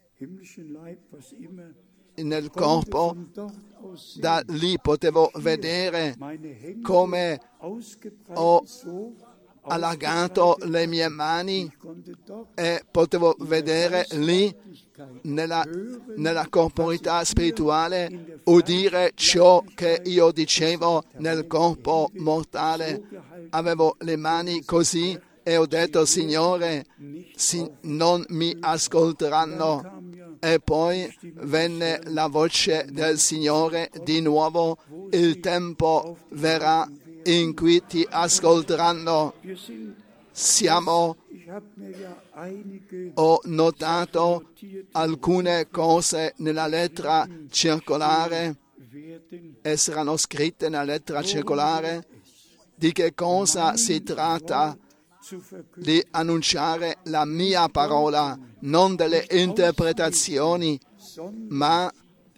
nel corpo. Da lì potevo vedere come ho allargato le mie mani e potevo vedere lì nella corporità spirituale, udire ciò che io dicevo nel corpo mortale. Avevo le mani così e ho detto: Signore, non mi ascolteranno. E poi venne la voce del Signore di nuovo: il tempo verrà in cui ti ascolteranno. Ho notato alcune cose nella lettera circolare e saranno scritte nella lettera circolare. Di che cosa si tratta? Di annunciare la mia parola, non delle interpretazioni, ma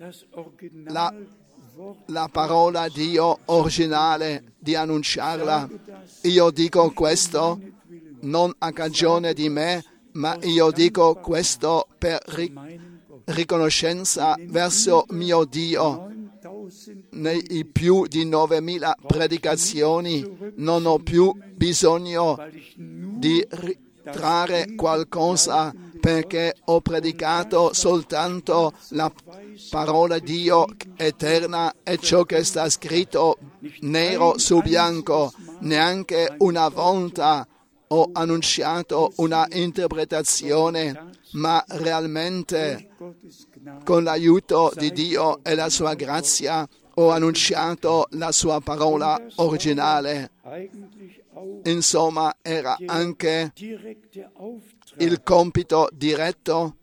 la parola di Dio originale, di annunciarla. Io dico questo non a cagione di me, ma io dico questo per riconoscenza verso mio Dio. Nei più di 9.000 predicazioni non ho più bisogno di trarre qualcosa, perché ho predicato soltanto la parola di Dio eterna e ciò che sta scritto nero su bianco. Neanche una volta ho annunciato una interpretazione, ma realmente con l'aiuto di Dio e la sua grazia ho annunciato la sua parola originale. Insomma, era anche il compito diretto.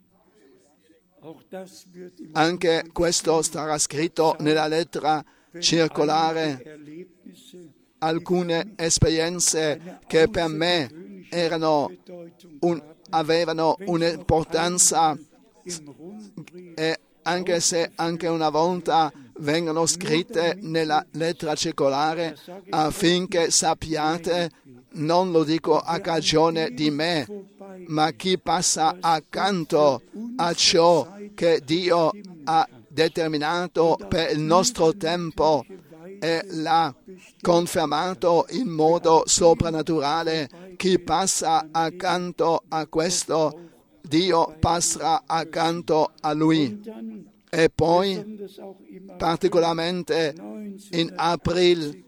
Anche questo sarà scritto nella lettera circolare. Alcune esperienze che per me avevano un'importanza, e anche se anche una volta vengono scritte nella lettera circolare affinché sappiate, non lo dico a cagione di me, ma chi passa accanto a ciò che Dio ha determinato per il nostro tempo e l'ha confermato in modo soprannaturale, chi passa accanto a questo, Dio passerà accanto a lui. E poi, particolarmente in aprile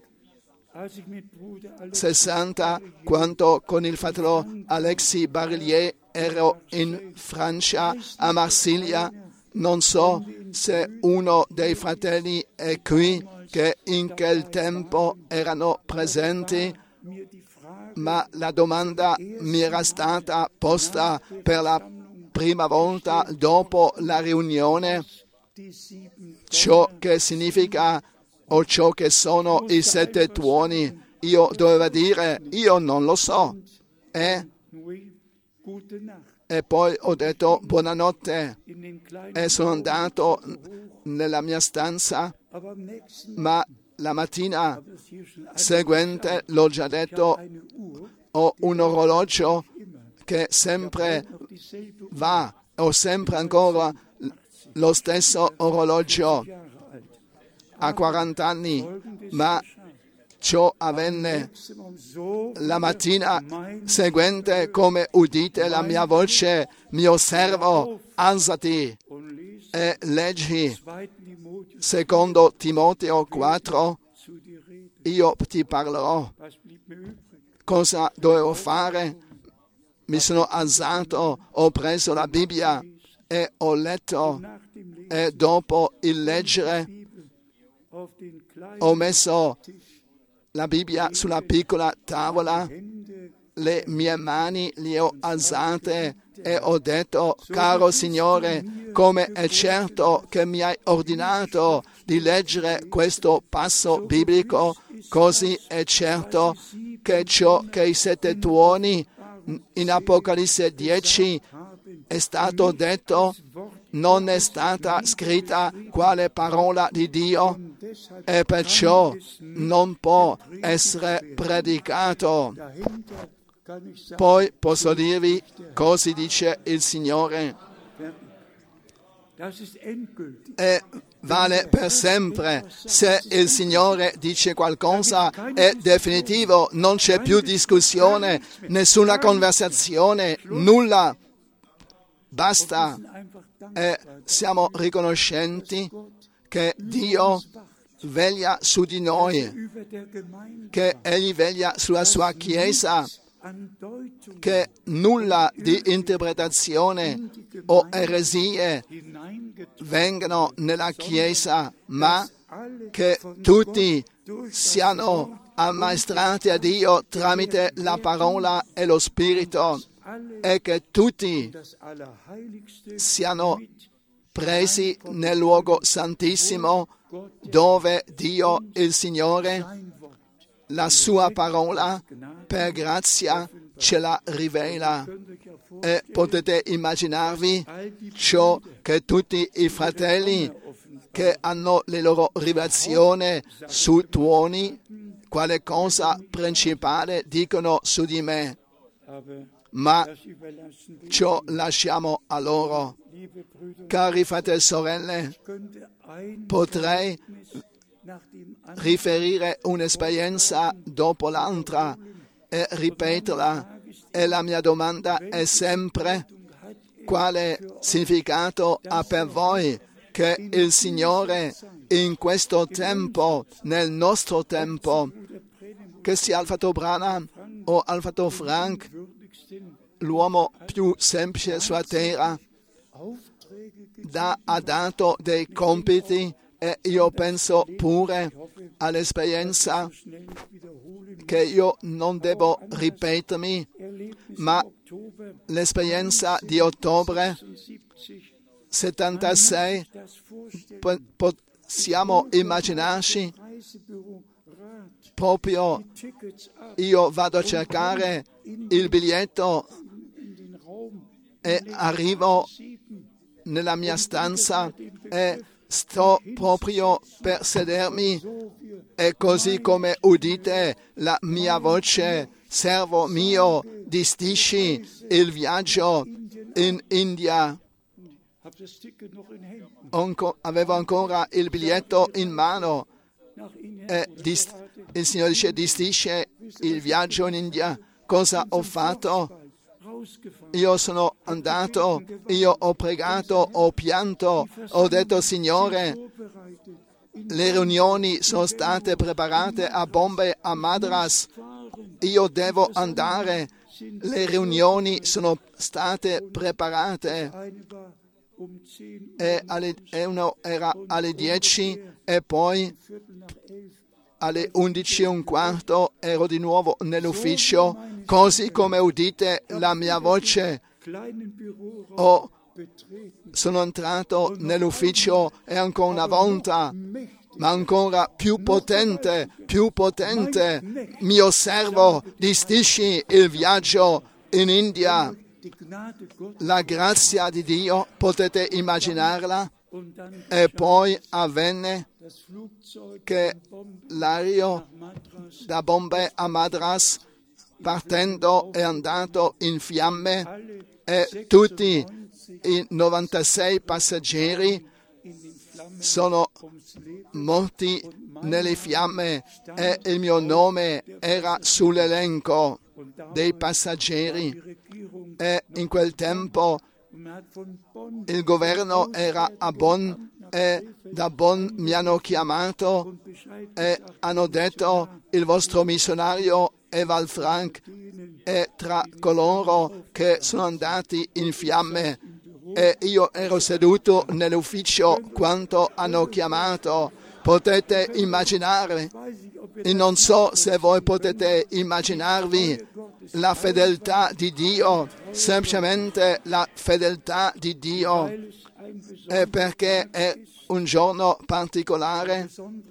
60, quando con il fratello Alexis Barillier ero in Francia, a Marsiglia, non so se uno dei fratelli è qui che in quel tempo erano presenti, ma la domanda mi era stata posta per la prima volta dopo la riunione, ciò che significa o ciò che sono i 7 tuoni. Io dovevo dire, io non lo so. E poi ho detto buonanotte e sono andato nella mia stanza, ma la mattina seguente, l'ho già detto, ho un orologio che sempre va, ho sempre ancora lo stesso orologio a 40 anni, ma ciò avvenne la mattina seguente, come udite la mia voce, mio servo, alzati e leggi secondo Timoteo 4, io ti parlerò. Cosa dovevo fare? Mi sono alzato, ho preso la Bibbia e ho letto, e dopo il leggere ho messo la Bibbia sulla piccola tavola, le mie mani le ho alzate e ho detto, caro Signore, come è certo che mi hai ordinato di leggere questo passo biblico, così è certo che ciò che i 7 tuoni in Apocalisse 10 è stato detto, non è stata scritta quale parola di Dio e perciò non può essere predicato. Poi posso dirvi così dice il Signore. E vale per sempre. Se il Signore dice qualcosa è definitivo, non c'è più discussione, nessuna conversazione, nulla. Basta. E siamo riconoscenti che Dio veglia su di noi, che Egli veglia sulla sua Chiesa, che nulla di interpretazione o eresie vengano nella Chiesa, ma che tutti siano ammaestrati a Dio tramite la parola e lo Spirito, e che tutti siano presi nel luogo santissimo dove Dio, il Signore, la sua parola per grazia ce la rivela. E potete immaginarvi ciò che tutti i fratelli che hanno le loro rivelazioni su tuoni, quale cosa principale dicono su di me. Ma ciò lasciamo a loro. Cari fratelli e sorelle, potrei riferire un'esperienza dopo l'altra e ripeterla, e la mia domanda è sempre: quale significato ha per voi che il Signore in questo tempo, nel nostro tempo, che sia al fratello Branham o al fratello Frank, l'uomo più semplice sulla terra, ha dato dei compiti, e io penso pure all'esperienza che io non devo ripetermi, ma l'esperienza di ottobre 76, possiamo immaginarci, proprio io vado a cercare il biglietto e arrivo nella mia stanza e sto proprio per sedermi e così come udite la mia voce, servo mio, distisci il viaggio in India. Avevo ancora il biglietto in mano e il Signore dice distisce il viaggio in India. Cosa ho fatto? Io sono andato, io ho pregato, ho pianto, ho detto Signore, le riunioni sono state preparate a Bombay, a Madras, io devo andare, le riunioni sono state preparate e uno era alle 10 e poi alle 11:15 ero di nuovo nell'ufficio, così come udite la mia voce. Sono entrato nell'ufficio e ancora una volta, ma ancora più potente, mio servo, distisci il viaggio in India. La grazia di Dio, potete immaginarla? E poi avvenne che l'aereo da Bombay a Madras, partendo, è andato in fiamme e tutti i 96 passeggeri sono morti nelle fiamme e il mio nome era sull'elenco dei passeggeri e in quel tempo il governo era a Bonn e da Bonn mi hanno chiamato e hanno detto il vostro missionario Ewald Frank è tra coloro che sono andati in fiamme e io ero seduto nell'ufficio quando hanno chiamato. Potete immaginare, e non so se voi potete immaginarvi la fedeltà di Dio, semplicemente la fedeltà di Dio, perché è un giorno particolare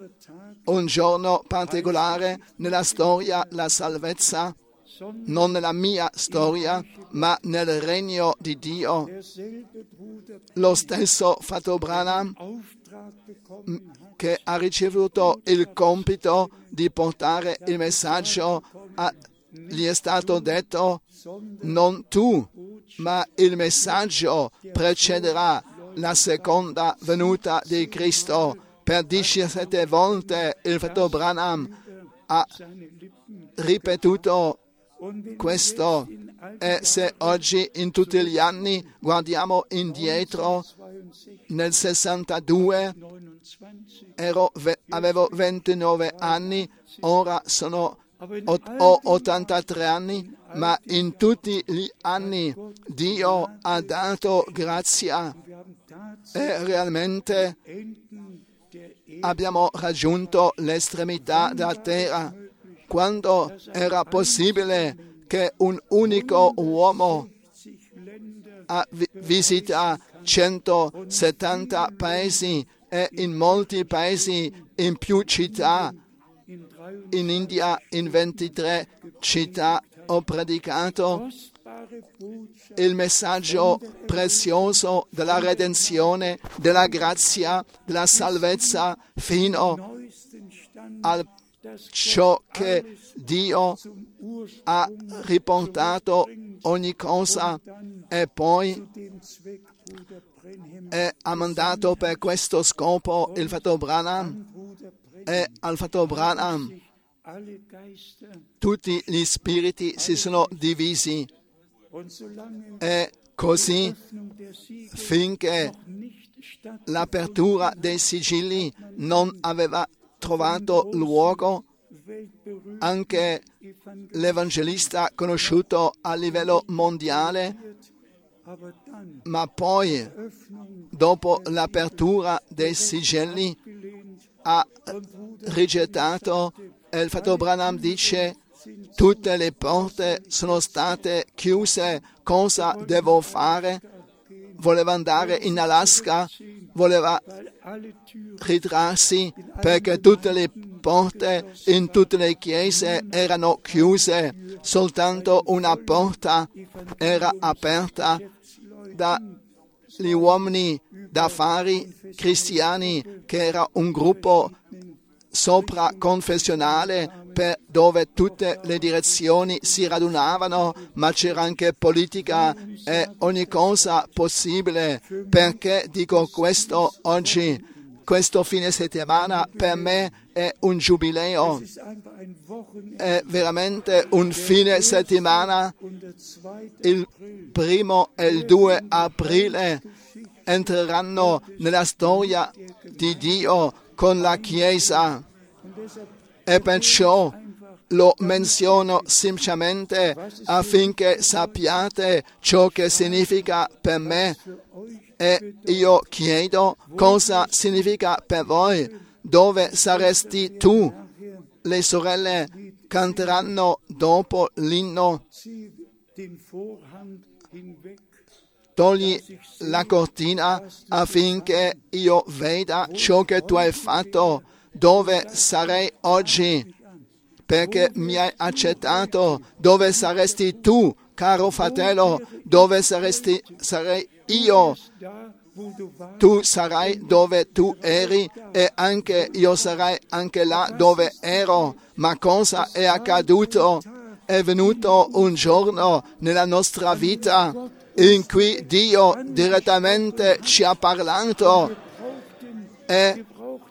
nella storia, la salvezza, non nella mia storia, ma nel regno di Dio. Lo stesso Fratello Branham, che ha ricevuto il compito di portare il messaggio, gli è stato detto: non tu, ma il messaggio precederà la seconda venuta di Cristo. Per 17 volte il Fratello Branham ha ripetuto questo, e se oggi in tutti gli anni guardiamo indietro, nel 62 avevo 29 anni, ora ho 83 anni, ma in tutti gli anni Dio ha dato grazia e realmente abbiamo raggiunto l'estremità della terra. Quando era possibile che un unico uomo visita 170 paesi e in molti paesi, in più città, in India in 23 città ho predicato il messaggio prezioso della redenzione, della grazia, della salvezza, fino a ciò che Dio ha riportato ogni cosa e poi ha mandato per questo scopo il Fratello Branham, e al Fratello Branham tutti gli spiriti si sono divisi, e così finché l'apertura dei sigilli non aveva trovato luogo, anche l'evangelista conosciuto a livello mondiale, ma poi dopo l'apertura dei sigilli ha rigettato, e il Fratello Branham dice: tutte le porte sono state chiuse, cosa devo fare? Voleva andare in Alaska, voleva ritrarsi perché tutte le porte in tutte le chiese erano chiuse, soltanto una porta era aperta dagli gli uomini d'affari cristiani, che era un gruppo sopraconfessionale dove tutte le direzioni si radunavano, ma c'era anche politica e ogni cosa possibile. Perché dico questo oggi? Questo fine settimana per me è un giubileo, è veramente un fine settimana. Il 1 e il 2 aprile entreranno nella storia di Dio con la Chiesa, e perciò lo menziono semplicemente affinché sappiate ciò che significa per me, e io chiedo cosa significa per voi. Dove saresti tu? Le sorelle canteranno dopo l'inno: togli la cortina affinché io veda ciò che tu hai fatto. Dove sarei oggi? Perché mi hai accettato. Dove saresti tu, caro fratello? Dove sarei io? Tu sarai dove tu eri e anche io sarai anche là dove ero. Ma cosa è accaduto? È venuto un giorno nella nostra vita in cui Dio direttamente ci ha parlato e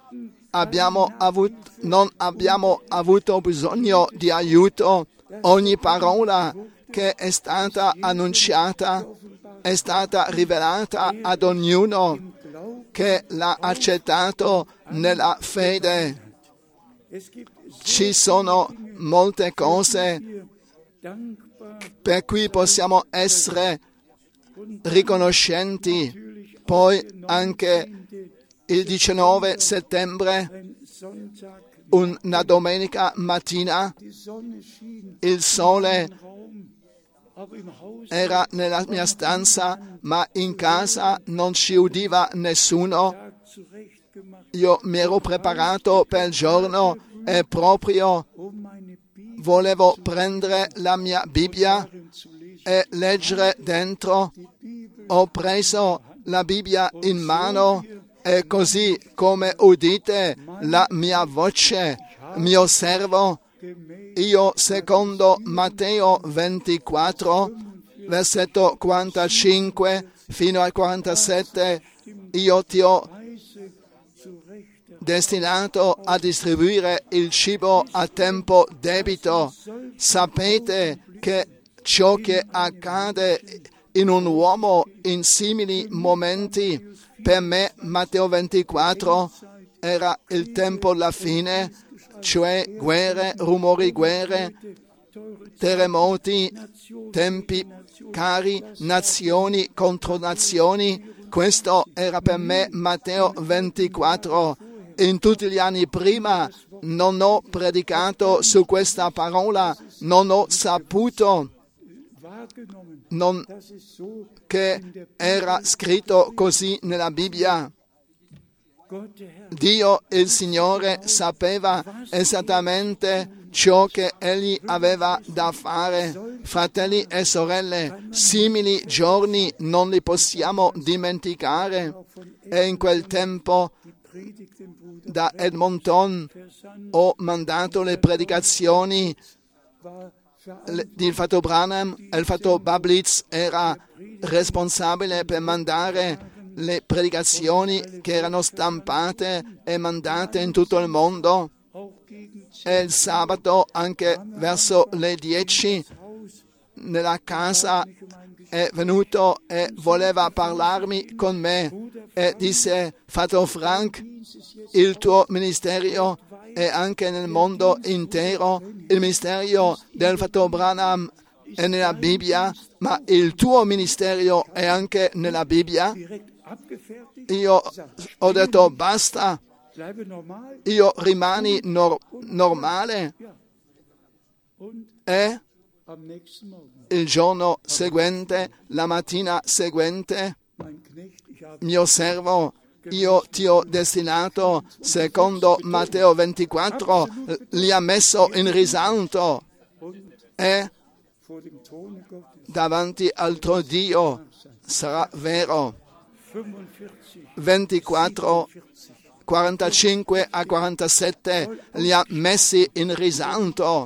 non abbiamo avuto bisogno di aiuto. Ogni parola che è stata annunciata è stata rivelata ad ognuno che l'ha accettato nella fede. Ci sono molte cose per cui possiamo essere riconoscenti. Poi anche il 19 settembre, una domenica mattina, il sole era nella mia stanza, ma in casa non ci udiva nessuno. Io mi ero preparato per il giorno e proprio volevo prendere la mia Bibbia e leggere dentro. Ho preso la Bibbia in mano e così come udite la mia voce, mio servo, io secondo Matteo 24, versetto 45 fino al 47, io ti ho destinato a distribuire il cibo a tempo debito. Sapete che ciò che accade in un uomo in simili momenti, per me Matteo 24 era il tempo della fine, cioè guerre, rumori guerre, terremoti, tempi cari, nazioni contro nazioni. Questo era per me Matteo 24. In tutti gli anni prima non ho predicato su questa parola, non ho saputo che era scritto così nella Bibbia. Dio, il Signore, sapeva esattamente ciò che Egli aveva da fare. Fratelli e sorelle, simili giorni non li possiamo dimenticare. E in quel tempo da Edmonton ho mandato le predicazioni di Fatto Branham, e il Fatto Bablitz era responsabile per mandare le predicazioni che erano stampate e mandate in tutto il mondo. E il sabato, anche verso le 10, nella casa è venuto e voleva parlarmi con me e disse: Fratello Frank, il tuo ministero è anche nel mondo intero, il ministero del Fratello Branham è nella Bibbia, ma il tuo ministero è anche nella Bibbia. Io ho detto basta, io rimani normale. E il giorno seguente, la mattina seguente, mio servo, io ti ho destinato, secondo Matteo 24, li ha messo in risalto e davanti al tuo Dio sarà vero. 24, 45 a 47 li ha messi in risalto.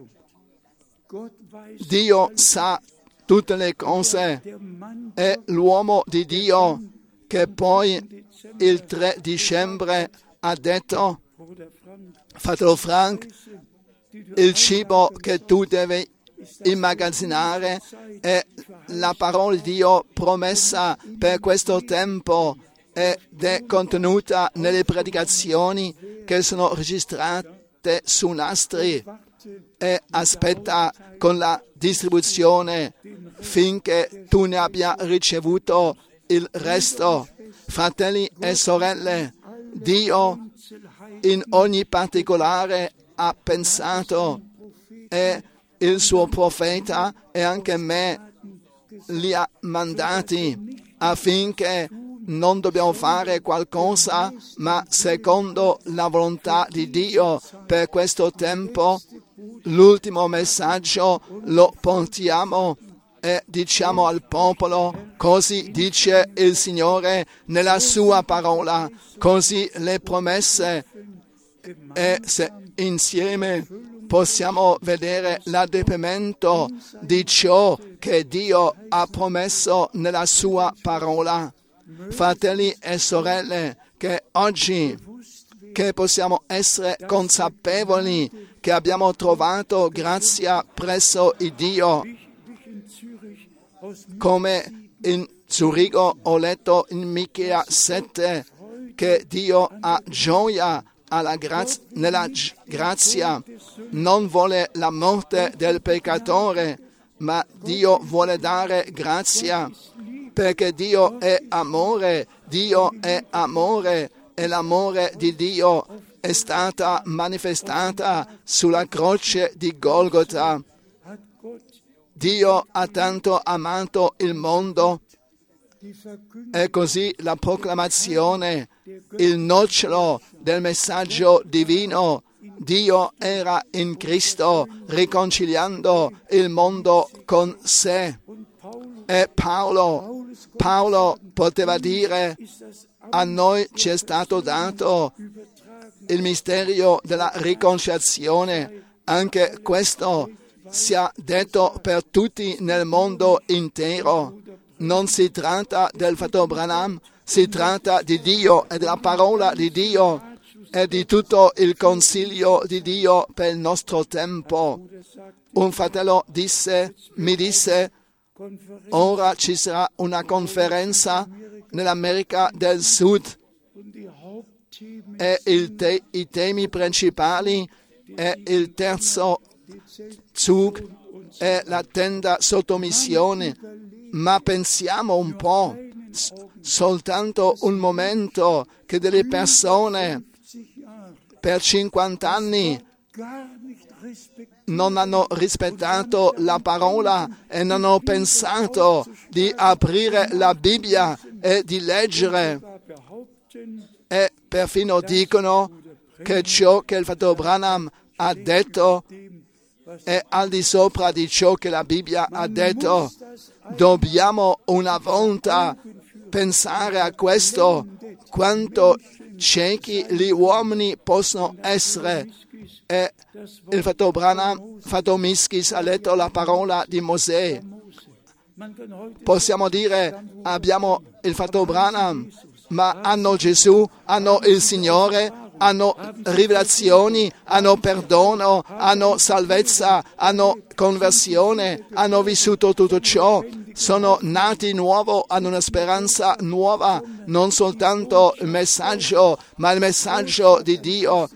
Dio sa tutte le cose. È l'uomo di Dio che poi il 3 dicembre ha detto: fratello Frank, il cibo che tu devi immagazzinare è la parola di Dio promessa per questo tempo ed è contenuta nelle predicazioni che sono registrate su nastri, e aspetta con la distribuzione finché tu ne abbia ricevuto il resto. Fratelli e sorelle, Dio in ogni particolare ha pensato, e il suo profeta e anche me li ha mandati affinché non dobbiamo fare qualcosa, ma secondo la volontà di Dio per questo tempo. L'ultimo messaggio lo portiamo e diciamo al popolo: così dice il Signore nella sua parola, così le promesse, e se insieme possiamo vedere l'adempimento di ciò che Dio ha promesso nella sua parola. Fratelli e sorelle, che oggi che possiamo essere consapevoli che abbiamo trovato grazia presso il Dio, come in Zurigo ho letto in Michea 7 che Dio ha gioia nella grazia, non vuole la morte del peccatore, ma Dio vuole dare grazia, perché Dio è amore, e l'amore di Dio è stata manifestata sulla croce di Golgota. Dio ha tanto amato il mondo, e così la proclamazione, il nocciolo del messaggio divino: Dio era in Cristo riconciliando il mondo con sé. E Paolo poteva dire: a noi ci è stato dato il mistero della riconciliazione. Anche questo sia detto per tutti nel mondo intero. Non si tratta del fratello Branham, si tratta di Dio e della parola di Dio e di tutto il consiglio di Dio per il nostro tempo. Un fratello mi disse: ora ci sarà una conferenza nell'America del Sud e i temi principali è il terzo Zug e la tenda sottomissione. Ma pensiamo un po', soltanto un momento, che delle persone per 50 anni non hanno rispettato la parola e non hanno pensato di aprire la Bibbia e di leggere, e perfino dicono che ciò che il fratello Branham ha detto è al di sopra di ciò che la Bibbia ha detto. Dobbiamo una volta pensare a questo, quanto ciechi gli uomini possono essere. E il fratello Branham, fratello Miskis, ha letto la parola di Mosè. Possiamo dire: abbiamo il fratello Branham, ma hanno Gesù, hanno il Signore, hanno rivelazioni, hanno perdono, hanno salvezza, hanno conversione, hanno vissuto tutto ciò, sono nati nuovo, hanno una speranza nuova, non soltanto il messaggio, ma il messaggio di Dio,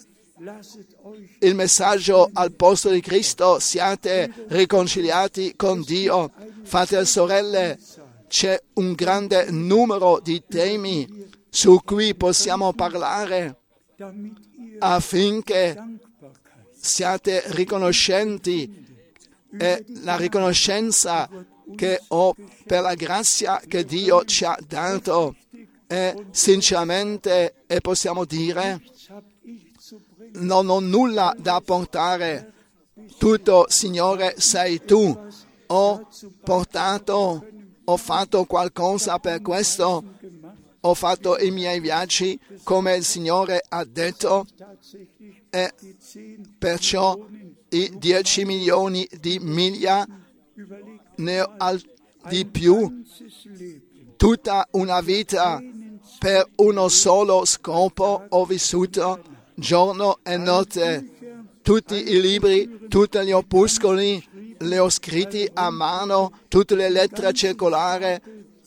il messaggio al posto di Cristo: siate riconciliati con Dio. Fratelli e sorelle, c'è un grande numero di temi su cui possiamo parlare affinché siate riconoscenti, e la riconoscenza che ho per la grazia che Dio ci ha dato, e sinceramente possiamo dire: non ho nulla da portare, tutto, Signore, sei tu. Ho fatto qualcosa per questo, ho fatto i miei viaggi come il Signore ha detto, e perciò i 10 milioni di miglia ne ho di più, tutta una vita per uno solo scopo ho vissuto giorno e notte. Tutti i libri, tutti gli opuscoli li ho scritti a mano, tutte le lettere circolari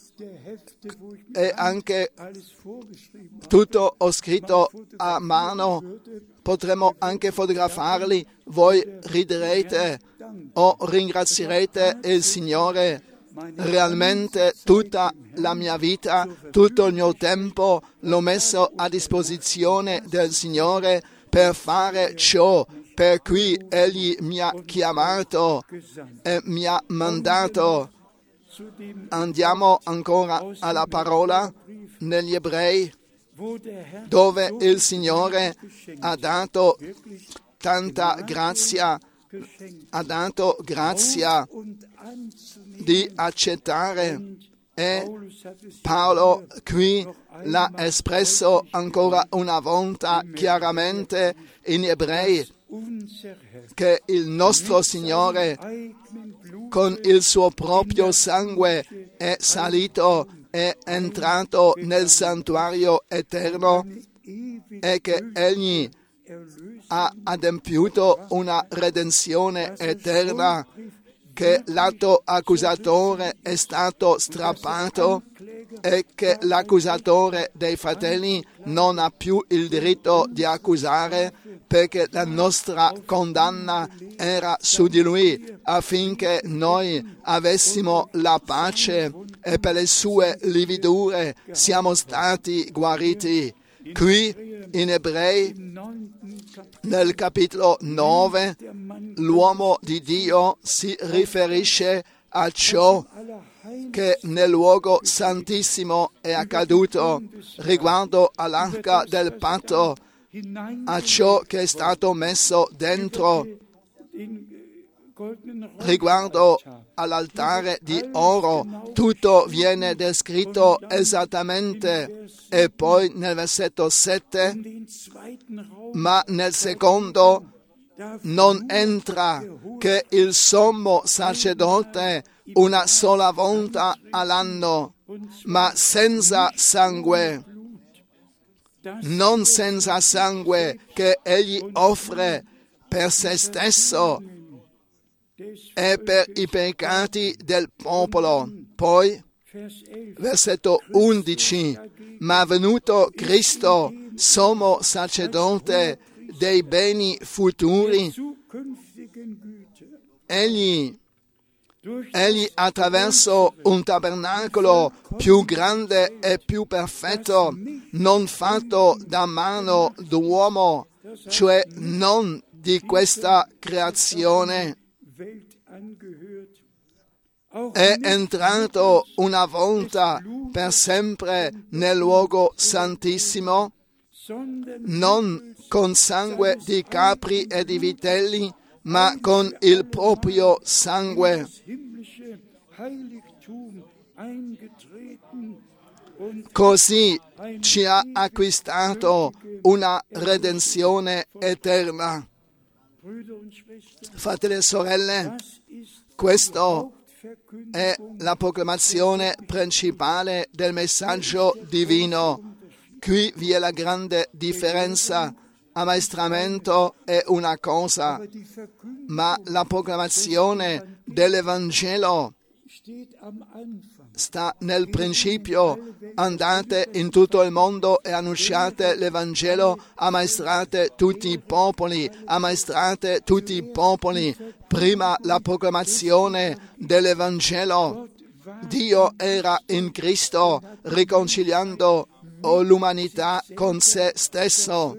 e anche tutto ho scritto a mano. Potremmo anche fotografarli, voi riderete o ringrazierete il Signore. Realmente tutta la mia vita, tutto il mio tempo l'ho messo a disposizione del Signore per fare ciò per cui Egli mi ha chiamato e mi ha mandato. Andiamo ancora alla parola negli Ebrei, dove il Signore ha dato tanta grazia, ha dato grazia di accettare, e Paolo qui l'ha espresso ancora una volta chiaramente in Ebrei, che il nostro Signore con il suo proprio sangue è salito, è entrato nel santuario eterno e che Egli ha adempiuto una redenzione eterna, che l'atto accusatore è stato strappato e che l'accusatore dei fratelli non ha più il diritto di accusare, perché la nostra condanna era su di lui, affinché noi avessimo la pace, e per le sue lividure siamo stati guariti. Qui in Ebrei, nel capitolo 9, l'uomo di Dio si riferisce a ciò che nel luogo santissimo è accaduto riguardo all'arca del patto, a ciò che è stato messo dentro riguardo all'altare di oro. Tutto viene descritto esattamente, e poi nel versetto 7, ma nel secondo non entra che il sommo sacerdote una sola volta all'anno, ma senza sangue, non senza sangue, che egli offre per se stesso e per i peccati del popolo. Poi, versetto 11, ma venuto Cristo, sommo sacerdote dei beni futuri, egli attraverso un tabernacolo più grande e più perfetto, non fatto da mano d'uomo, cioè non di questa creazione, è entrato una volta per sempre nel luogo santissimo, non con sangue di capri e di vitelli, ma con il proprio sangue. Così ci ha acquistato una redenzione eterna. Fratelli e sorelle, questa è la proclamazione principale del messaggio divino. Qui vi è la grande differenza. Ammaestramento è una cosa, ma la proclamazione dell'Evangelo sta nel principio. Andate in tutto il mondo e annunciate l'Evangelo, ammaestrate tutti i popoli, ammaestrate tutti i popoli. Prima la proclamazione dell'Evangelo. Dio era in Cristo, riconciliando l'umanità con se stesso.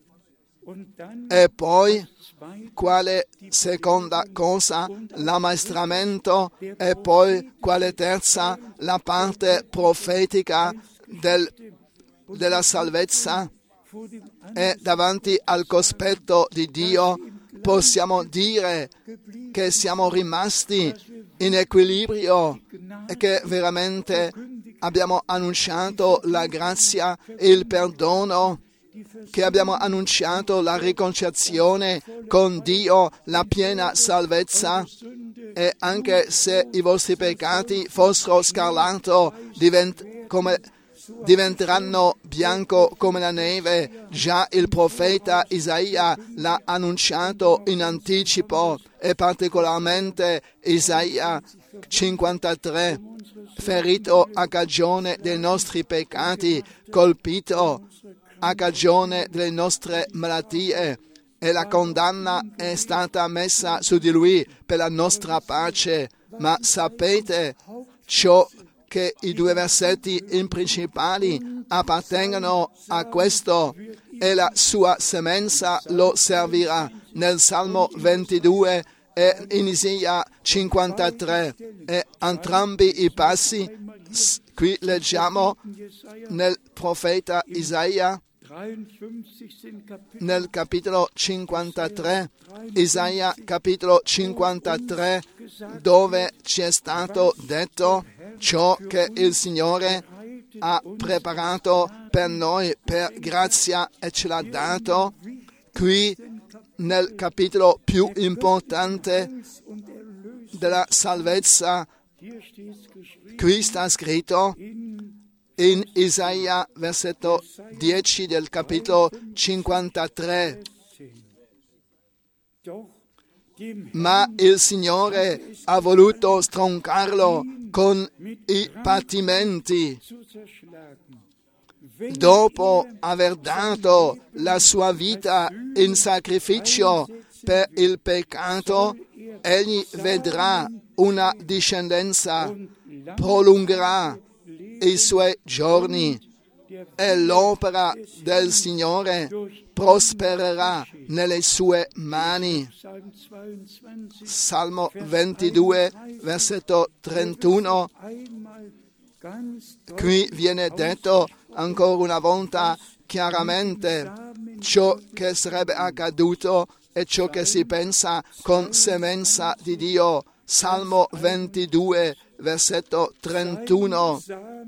E poi, quale seconda cosa? L'ammaestramento, e poi quale terza? La parte profetica della salvezza. E davanti al cospetto di Dio possiamo dire che siamo rimasti in equilibrio e che veramente abbiamo annunciato la grazia e il perdono, che abbiamo annunciato la riconciliazione con Dio, la piena salvezza, e anche se i vostri peccati fossero scarlatto, diventeranno bianco come la neve. Già il profeta Isaia l'ha annunciato in anticipo, e particolarmente Isaia 53, ferito a cagione dei nostri peccati, colpito a cagione delle nostre malattie, e la condanna è stata messa su di lui per la nostra pace. Ma sapete ciò che i due versetti principali appartengono a questo: e la sua semenza lo servirà, nel Salmo 22 e in Isaia 53, e entrambi i passi qui leggiamo nel profeta Isaia, nel capitolo 53, Isaia capitolo 53, dove ci è stato detto ciò che il Signore ha preparato per noi per grazia e ce l'ha dato. Qui nel capitolo più importante della salvezza, qui sta scritto in Isaia versetto 10 del capitolo 53: ma il Signore ha voluto stroncarlo con i patimenti. Dopo aver dato la sua vita in sacrificio per il peccato, egli vedrà una discendenza, prolungherà i suoi giorni, e l'opera del Signore prospererà nelle sue mani. Salmo 22, versetto 31. Qui viene detto ancora una volta chiaramente ciò che sarebbe accaduto e ciò che si pensa con semenza di Dio. Salmo 22, versetto 31.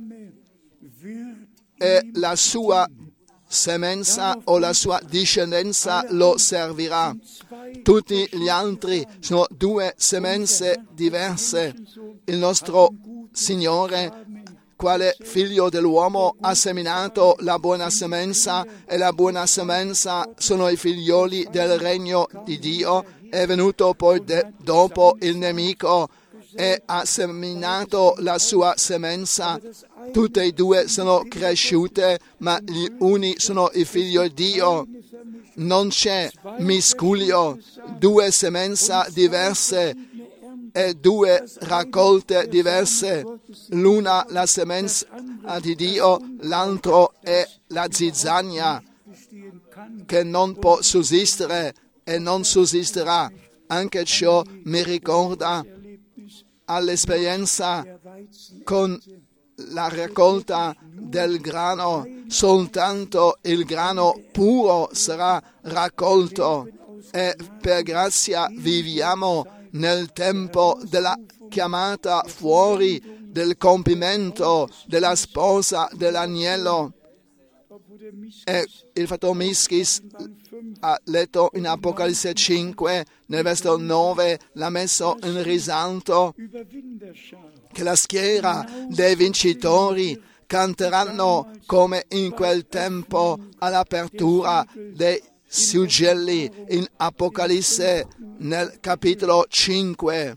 E la sua semenza o la sua discendenza lo servirà. Tutti gli altri sono due semenze diverse. Il nostro Signore, quale figlio dell'uomo, ha seminato la buona semenza, e la buona semenza sono i figlioli del regno di Dio. È venuto poi dopo il nemico e ha seminato la sua semenza. Tutte e due sono cresciute, ma gli uni sono i figli di Dio. Non c'è miscuglio, due semenze diverse e due raccolte diverse. L'una la semenza di Dio, l'altro è la zizzania, che non può sussistere e non sussisterà. Anche ciò mi ricorda all'esperienza con la raccolta del grano. Soltanto il grano puro sarà raccolto, e per grazia viviamo nel tempo della chiamata fuori, del compimento della sposa dell'agnello. E il fratello Mischis ha letto in Apocalisse 5, nel versetto 9, l'ha messo in risalto, che la schiera dei vincitori canteranno come in quel tempo all'apertura dei suggelli, in Apocalisse nel capitolo 5,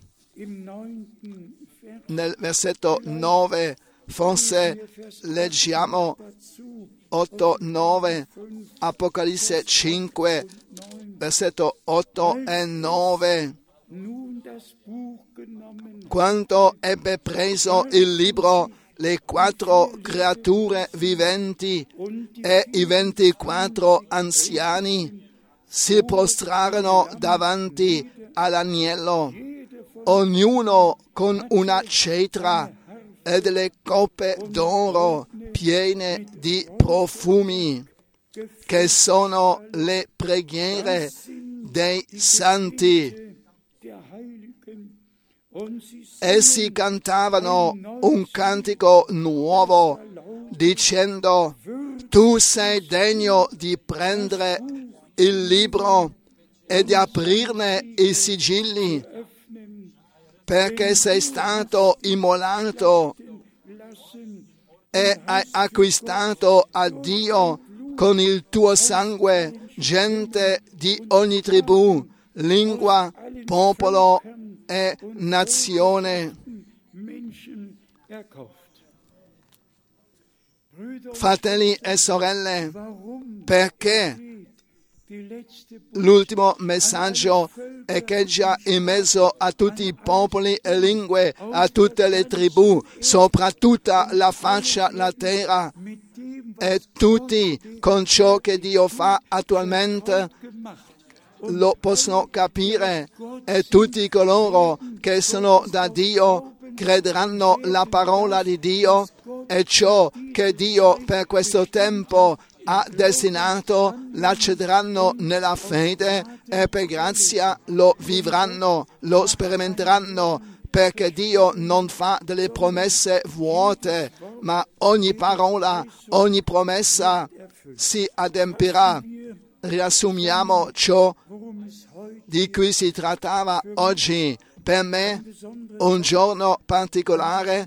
nel versetto 9, forse leggiamo 8, 9, Apocalisse 5, versetto 8 e 9. Quando ebbe preso il libro, le 4 creature viventi e i 24 anziani si prostrarono davanti all'agnello, ognuno con una cetra e delle coppe d'oro piene di profumi, che sono le preghiere dei santi. Essi cantavano un cantico nuovo, dicendo: tu sei degno di prendere il libro e di aprirne i sigilli, perché sei stato immolato e hai acquistato a Dio con il tuo sangue gente di ogni tribù, lingua, popolo e nazione. Fratelli e sorelle, perché l'ultimo messaggio è che già in mezzo a tutti i popoli e lingue, a tutte le tribù, sopra tutta la faccia della terra, e tutti con ciò che Dio fa attualmente lo possono capire, e tutti coloro che sono da Dio crederanno la parola di Dio e ciò che Dio per questo tempo ha destinato, l'accederanno nella fede e per grazia lo vivranno, lo sperimenteranno, perché Dio non fa delle promesse vuote, ma ogni parola, ogni promessa si adempirà. Riassumiamo ciò di cui si trattava oggi. Per me un giorno particolare,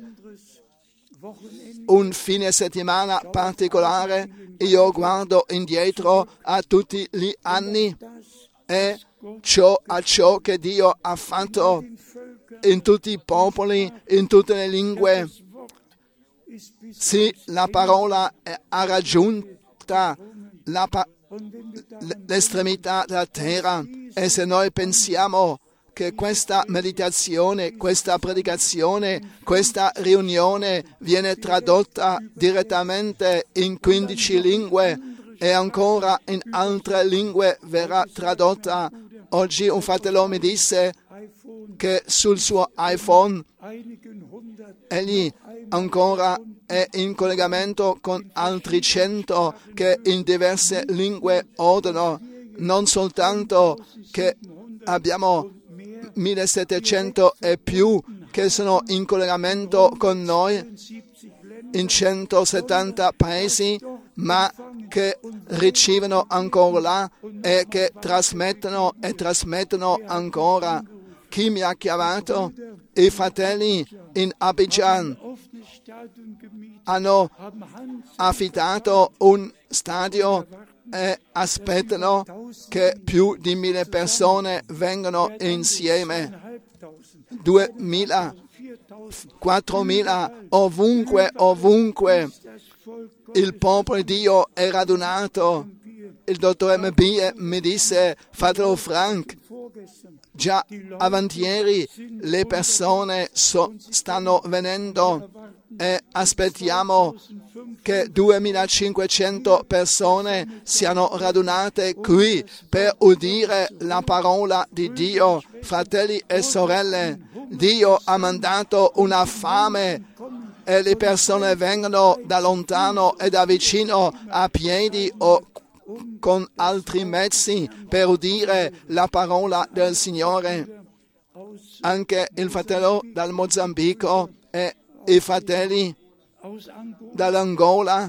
un fine settimana particolare. Io guardo indietro a tutti gli anni e a ciò che Dio ha fatto in tutti i popoli, in tutte le lingue. Sì, la parola ha raggiunto l'estremità della terra, e se noi pensiamo che questa meditazione, questa predicazione, questa riunione viene tradotta direttamente in 15 lingue e ancora in altre lingue verrà tradotta. Oggi un fratello mi disse che sul suo iPhone egli ancora è in collegamento con altri 100 che in diverse lingue odono. Non soltanto che abbiamo 1700 e più che sono in collegamento con noi in 170 paesi, ma che ricevono ancora là e che trasmettono e trasmettono ancora. Chi mi ha chiamato? I fratelli in Abidjan hanno affittato un stadio e aspettano che più di 1000 persone vengano insieme. 2000, 4000, ovunque il popolo di Dio è radunato. Il dottor MB mi disse: fratello Frank, già avantieri le persone stanno venendo e aspettiamo che 2500 persone siano radunate qui per udire la parola di Dio. Fratelli e sorelle, Dio ha mandato una fame e le persone vengono da lontano e da vicino a piedi o con altri mezzi per udire la parola del Signore. Anche il fratello dal Mozambico e i fratelli dall'Angola,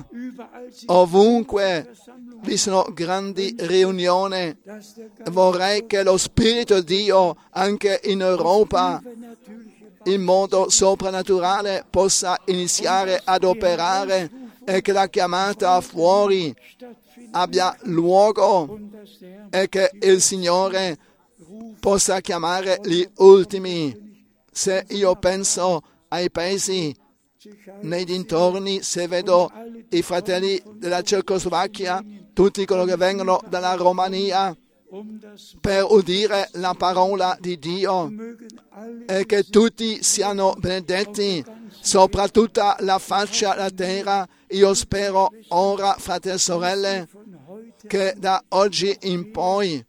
ovunque vi sono grandi riunioni. Vorrei che lo Spirito di Dio anche in Europa in modo soprannaturale possa iniziare ad operare e che la chiamata fuori abbia luogo e che il Signore possa chiamare gli ultimi. Se io penso ai paesi nei dintorni, se vedo i fratelli della Cecoslovacchia, tutti coloro che vengono dalla Romania per udire la parola di Dio, e che tutti siano benedetti sopra tutta la faccia della terra. Io spero ora, fratelli e sorelle, che da oggi in poi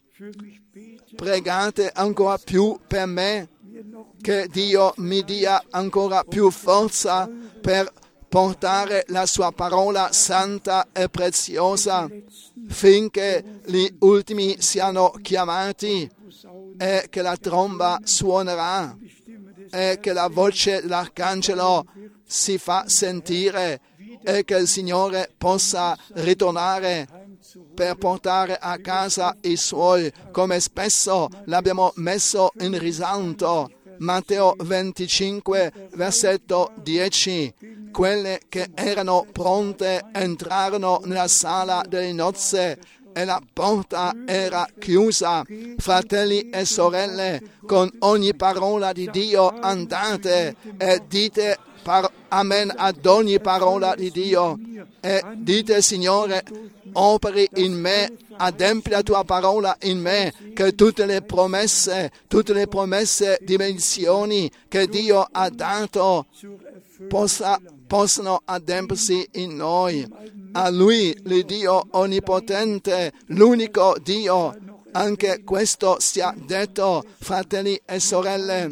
pregate ancora più per me, che Dio mi dia ancora più forza per portare la sua parola santa e preziosa, finché gli ultimi siano chiamati e che la tromba suonerà e che la voce dell'arcangelo si fa sentire e che il Signore possa ritornare per portare a casa i suoi, come spesso l'abbiamo messo in risalto. Matteo 25, versetto 10. Quelle che erano pronte entrarono nella sala delle nozze e la porta era chiusa. Fratelli e sorelle, con ogni parola di Dio andate e dite amen ad ogni parola di Dio e dite: Signore, operi in me, adempi la tua parola in me, che tutte le promesse di benedizioni che Dio ha dato possano adempirsi in noi. A Lui, l'Iddio onnipotente, l'unico Dio, anche questo sia detto, fratelli e sorelle.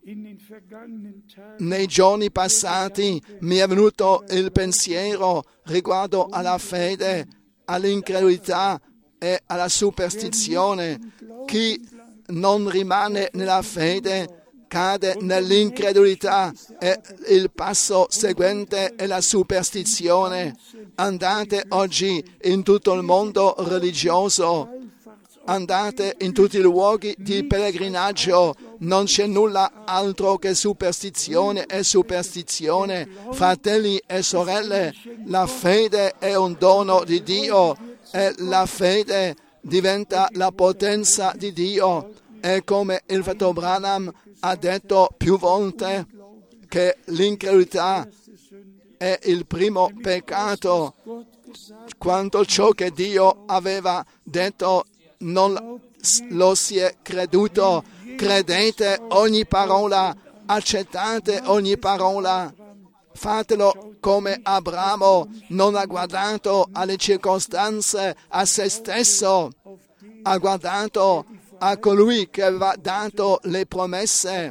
Nei giorni passati mi è venuto il pensiero riguardo alla fede, all'incredulità e alla superstizione. Chi non rimane nella fede cade nell'incredulità e il passo seguente è la superstizione. Andate oggi in tutto il mondo religioso, andate in tutti i luoghi di pellegrinaggio, non c'è nulla altro che superstizione e superstizione. Fratelli e sorelle, la fede è un dono di Dio e la fede diventa la potenza di Dio. E come il fratello Branham ha detto più volte, che l'incredulità è il primo peccato, quanto ciò che Dio aveva detto non lo si è creduto. Credete ogni parola, accettate ogni parola, fatelo come Abramo, non ha guardato alle circostanze, a se stesso, ha guardato a colui che aveva dato le promesse.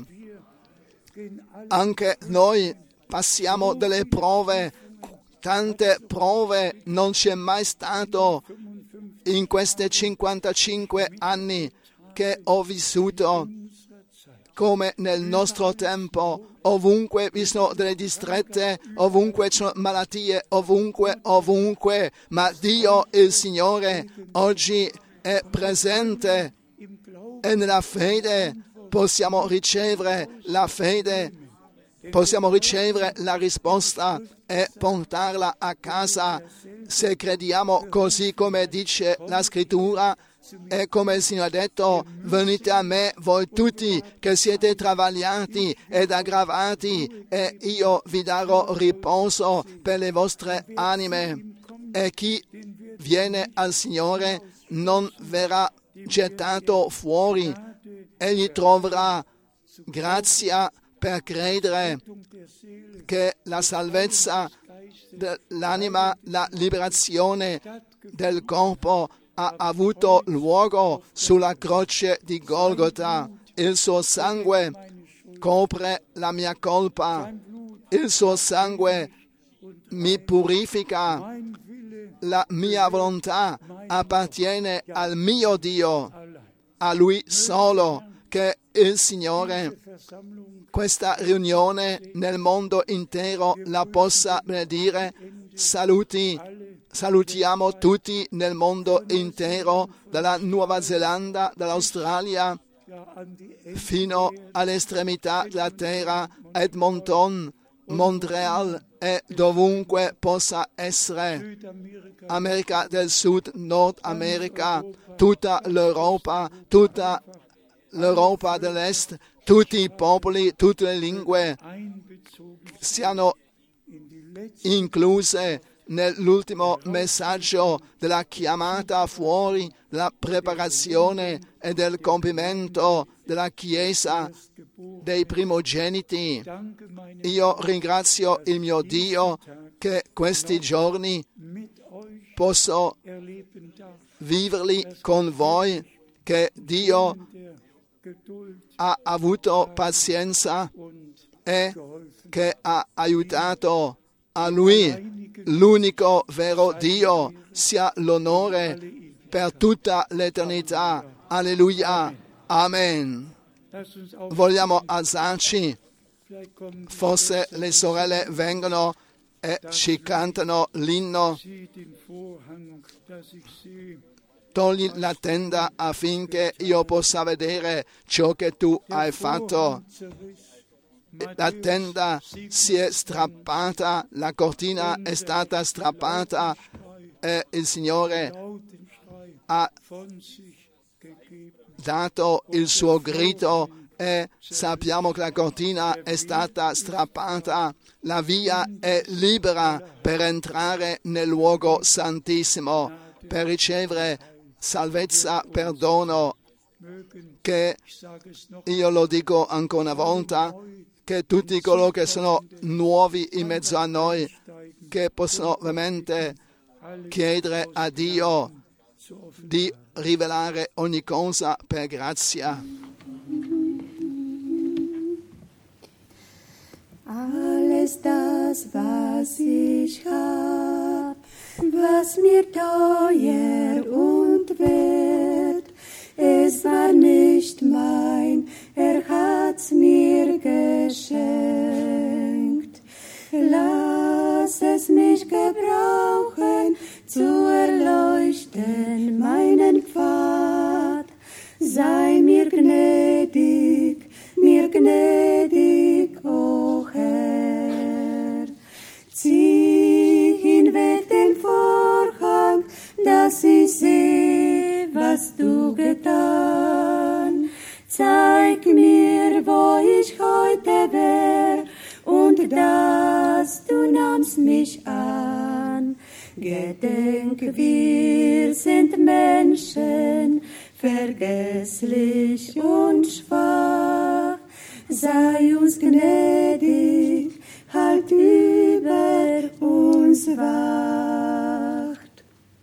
Anche noi passiamo delle prove, tante prove non c'è mai stato in questi 55 anni che ho vissuto come nel nostro tempo. Ovunque vi sono delle distrette, ovunque ci sono malattie, ovunque, ma Dio, il Signore, oggi è presente e nella fede possiamo ricevere la fede, possiamo ricevere la risposta e portarla a casa se crediamo così come dice la Scrittura. E come il Signore ha detto: venite a me voi tutti che siete travagliati ed aggravati e io vi darò riposo per le vostre anime. E chi viene al Signore non verrà gettato fuori, egli troverà grazia per credere che la salvezza dell'anima, la liberazione del corpo ha avuto luogo sulla croce di Golgota. Il suo sangue copre la mia colpa, il suo sangue mi purifica, la mia volontà appartiene al mio Dio, a Lui solo. Che il Signore questa riunione nel mondo intero la possa benedire. Salutiamo tutti nel mondo intero, dalla Nuova Zelanda, dall'Australia fino all'estremità della terra, Edmonton, Montreal e dovunque possa essere, America del Sud, Nord America, tutta l'Europa dell'Est, tutti i popoli, tutte le lingue siano incluse nell'ultimo messaggio della chiamata fuori, della preparazione e del compimento della Chiesa dei primogeniti. Io ringrazio il mio Dio che questi giorni posso viverli con voi, che Dio ha avuto pazienza e che ha aiutato. A Lui, l'unico vero Dio, sia l'onore per tutta l'eternità. Alleluia. Amen. Vogliamo alzarci
Vielleicht kommen
forse le sorelle vengono e ci cantano l'inno,
Sie den Vorhang, dass ich sehe.
togli la tenda affinché io possa vedere ciò che tu hai fatto. La tenda si è strappata, la cortina è stata strappata e il Signore ha dato il suo grido e sappiamo che la cortina è stata strappata. La via è libera per entrare nel luogo santissimo, per ricevere salvezza, perdono, che io lo dico ancora una volta, che tutti coloro che sono nuovi in mezzo a noi, che possono veramente chiedere a Dio di rivelare ogni cosa per grazia.
Alles das, was ich hab, was mir teuer und wert, es war nicht mein, hat's mir geschenkt. Lass es mich gebrauchen, zu erleuchten meinen Pfad. Sei mir gnädig, o Herr. Zieh hinweg den Vorhang, dass ich seh, was du getan. Zeig mir, wo ich heute wär, und dass du nahmst mich an. Gedenk, wir sind Menschen, vergesslich und schwach. Sei uns gnädig, halt über uns wacht.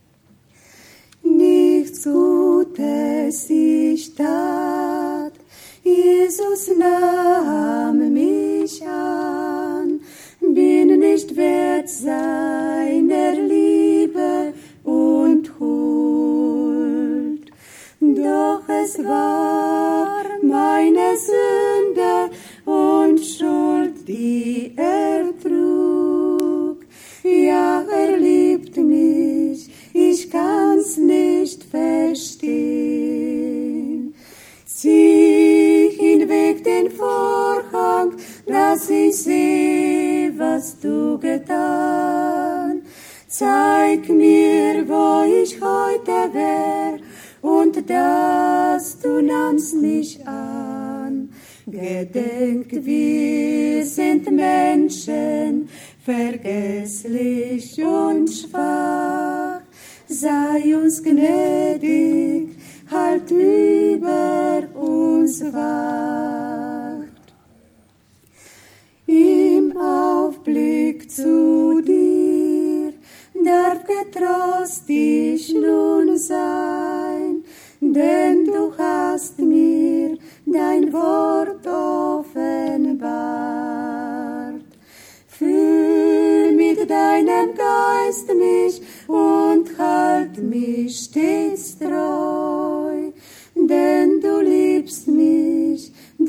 Nichts Gutes ich tat, Jesus nahm mich an, bin nicht wert seiner Liebe und Huld. Doch es war meine Sünde und Schuld, die er trug. Ja, er liebt mich, ich kann's nicht verstehen. Zieh hinweg den Vorhang, dass ich seh, was du getan. Zeig mir, wo ich heute wär, und dass du nahmst mich an. Gedenk, wir sind Menschen, vergesslich und schwach. Sei uns gnädig, halt über uns wacht. Im Aufblick zu dir darf getrost ich nun sein, denn du hast mir dein Wort offenbart. Füll mit deinem Geist mich und halt mich stets treu, denn du liebst mich,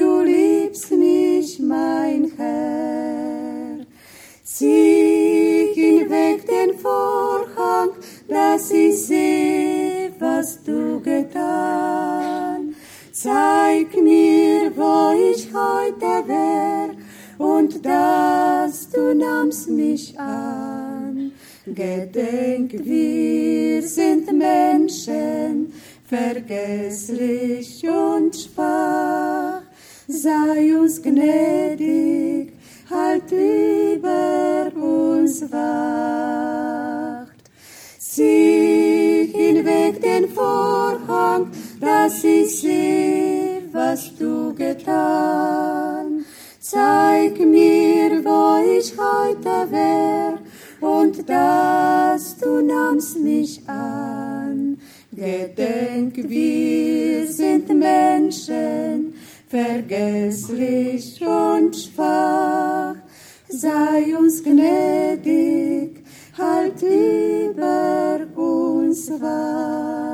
mein Herr. Zieh hinweg den Vorhang, dass ich seh, was du getan. Zeig mir, wo ich heute wär, und dass du nahmst mich an. Gedenk, wir sind Menschen, vergesslich und schwach. Sei uns gnädig, halt über uns wacht. Zieh hinweg den Vorhang, dass ich seh, was du getan. Zeig mir, wo ich heute wär, und dass du nahmst mich an. Gedenk, wir sind Menschen, vergesslich und schwach. Sei uns gnädig, halt über uns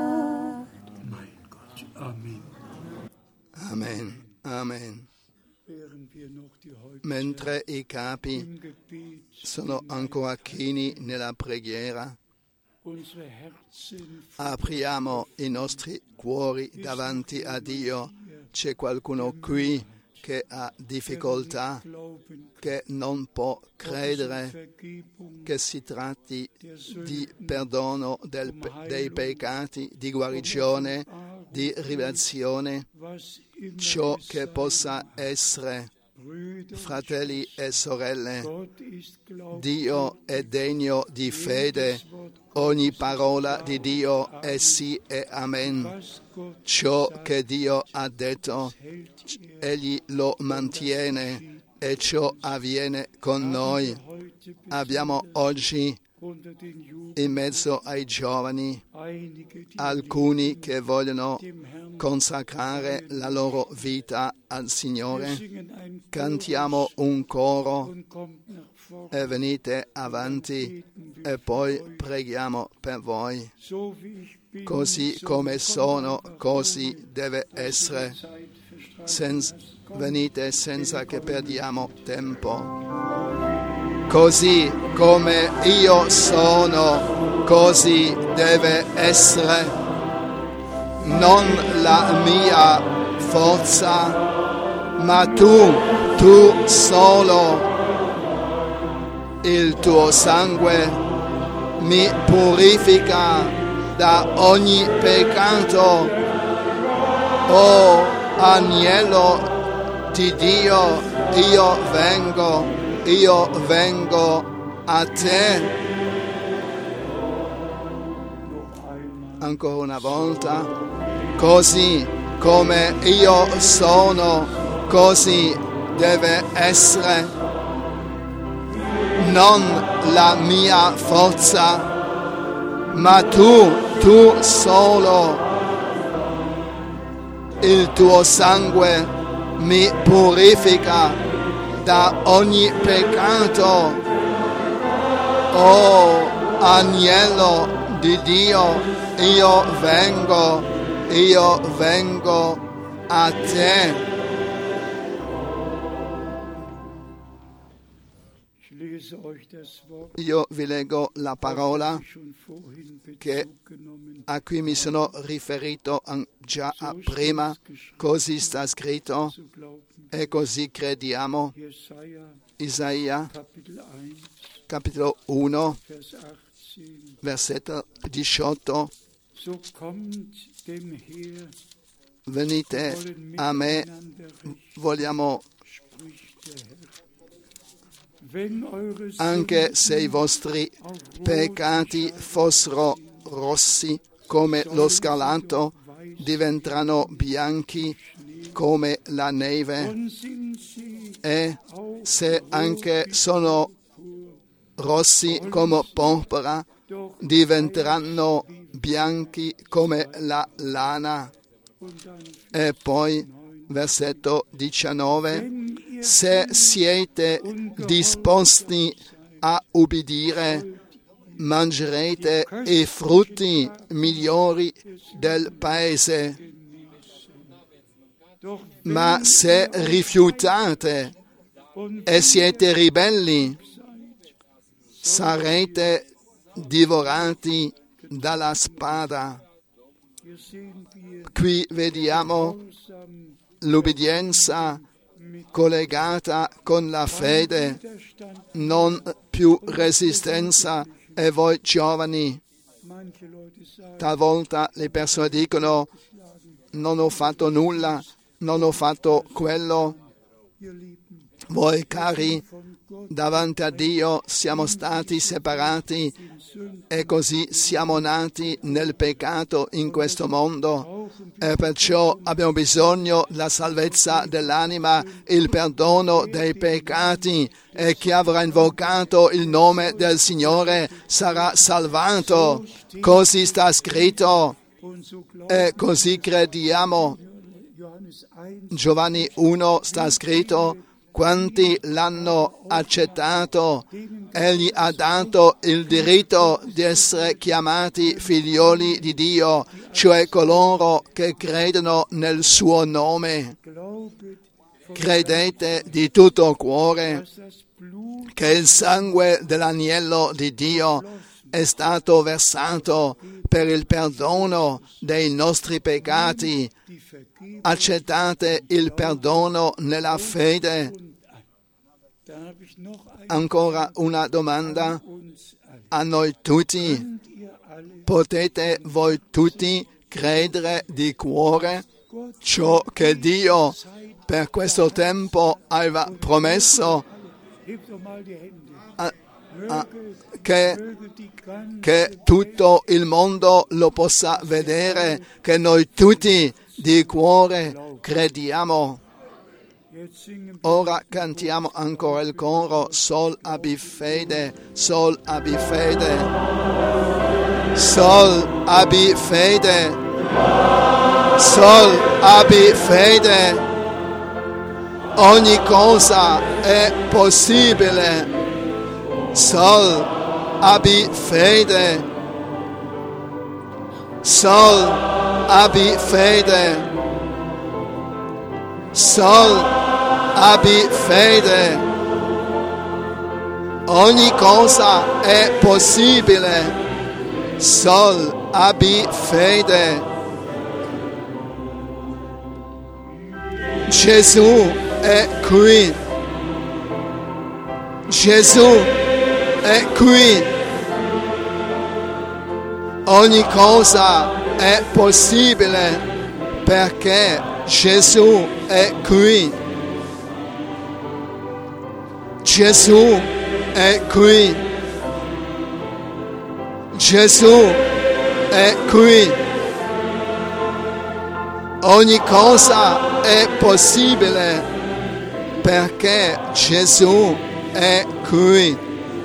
wacht.
Mein Gott, Amen.
Amen. Amen. mentre i capi sono ancora chini nella preghiera, apriamo i nostri cuori davanti a Dio. C'è qualcuno qui che ha difficoltà, che non può credere che si tratti di perdono dei peccati, di guarigione, di rivelazione, ciò che possa essere. Fratelli e sorelle, Dio è degno di fede. Ogni parola di Dio è sì e amen. Ciò che Dio ha detto, Egli lo mantiene e ciò avviene con noi. Abbiamo oggi in mezzo ai giovani alcuni che vogliono consacrare la loro vita al Signore. Cantiamo un coro e venite avanti e poi preghiamo per voi. Così come sono, così deve essere. Venite senza che perdiamo tempo. Così come io sono, così deve essere. Non la mia forza, ma tu solo. Il tuo sangue mi purifica da ogni peccato. Oh, agnello di Dio, io vengo a te. Ancora una volta, così come io sono, così deve essere. Non la mia forza, ma tu solo. Il tuo sangue mi purifica da ogni peccato. Oh, agnello di Dio, io vengo a te. Io vi leggo la parola a cui mi sono riferito già prima. Così sta scritto e così crediamo. Isaia, capitolo 1, versetto 18. Venite a me, vogliamo anche se i vostri peccati fossero rossi come lo scarlatto, diventeranno bianchi come la neve, e se anche sono rossi come porpora, diventeranno bianchi come la lana. E poi, versetto 19, se siete disposti a ubbidire, mangerete i frutti migliori del paese. Ma se rifiutate e siete ribelli, sarete divorati dalla spada. Qui vediamo l'ubbidienza collegata con la fede, non più resistenza. E voi giovani, talvolta le persone dicono: non ho fatto nulla, non ho fatto quello. Voi cari, davanti a Dio siamo stati separati e così siamo nati nel peccato in questo mondo, e perciò abbiamo bisogno della salvezza dell'anima, il perdono dei peccati, e chi avrà invocato il nome del Signore sarà salvato. Così sta scritto e così crediamo. Giovanni 1 sta scritto: quanti l'hanno accettato, Egli ha dato il diritto di essere chiamati figlioli di Dio, cioè coloro che credono nel suo nome. credete di tutto cuore
dass das Blut
che il sangue dell'agnello di Dio è stato versato per il perdono dei nostri peccati.
die Vergebung
Accettate il perdono nella fede.
Da habe ich noch eine
Ancora una domanda
uns alle.
a noi tutti.
Könnt ihr alle
Potete voi tutti credere di cuore
Gott
ciò che Dio per questo tempo aveva promesso
hebt doch mal die Hände.
che
Möge die ganze
che tutto il mondo lo possa vedere, che noi tutti di cuore crediamo.
jetzt singen
Ora cantiamo ancora il coro Sol abbi fede, Sol abbi fede, Sol abbi fede, Sol abbi fede. Ogni cosa è possibile. Sol abbi fede, Sol abbi fede, Sol abbi fede. Ogni cosa è possibile. Sol abbi fede. Gesù è qui. Gesù è qui. Ogni cosa è possibile perché Gesù è qui. Gesù è qui. Gesù è qui. Ogni cosa è possibile perché Gesù è qui.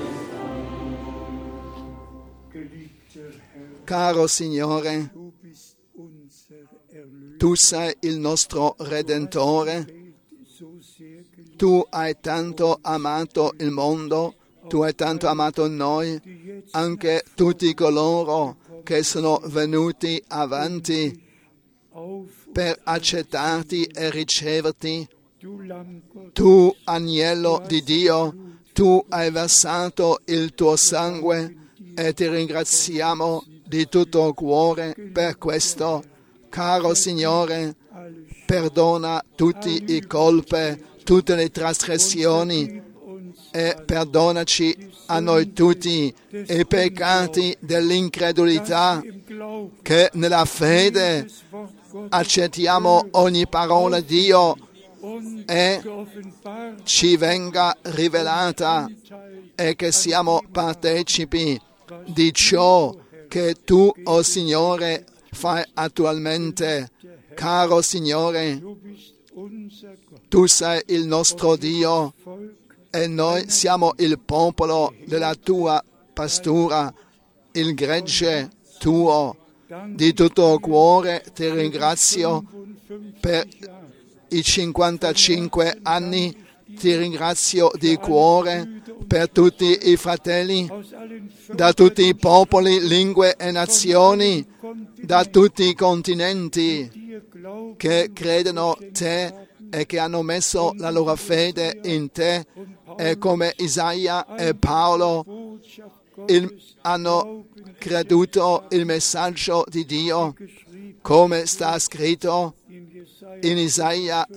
geliebter Herr,
Caro Signore,
du bist unser Erlöser.
tu sei il nostro Redentore.
So sehr geliebt,
Tu hai tanto amato il mondo, tu hai tanto amato noi, anche tutti coloro che sono venuti avanti
auf
per accettarti e riceverti.
du Lamm Gottes,
Tu, agnello di Dio, tu hai versato il tuo sangue e ti ringraziamo di tutto cuore per questo. Caro Signore,
alles
perdona tutti i colpe, tutte le trasgressioni
gib uns
e perdonaci a noi tutti i peccati dell'incredulità,
im Glauben
che nella fede
das Wort Gottes
accettiamo ogni parola di Dio
und
e
geoffenbart
ci venga rivelata
Teil
e che siamo partecipi di ciò che tu, o Signore, fai attualmente. Caro Signore,
du bist unser Gott,
tu sei il nostro Dio
Volk
e noi siamo il popolo della tua pastura, il gregge tuo. Di tutto cuore ti ringrazio
55
per
Jahre
i 55 anni, ti ringrazio di cuore per tutti i fratelli
aus allen
da tutti i popoli, lingue e nazioni, da tutti i continenti
dir glauben
che credono te e che hanno messo la loro fede in te, e come Isaia e Paolo
Botschaft Gottes
hanno creduto il messaggio di Dio,
geschrieben
come sta scritto
in Jesaja
in Isaia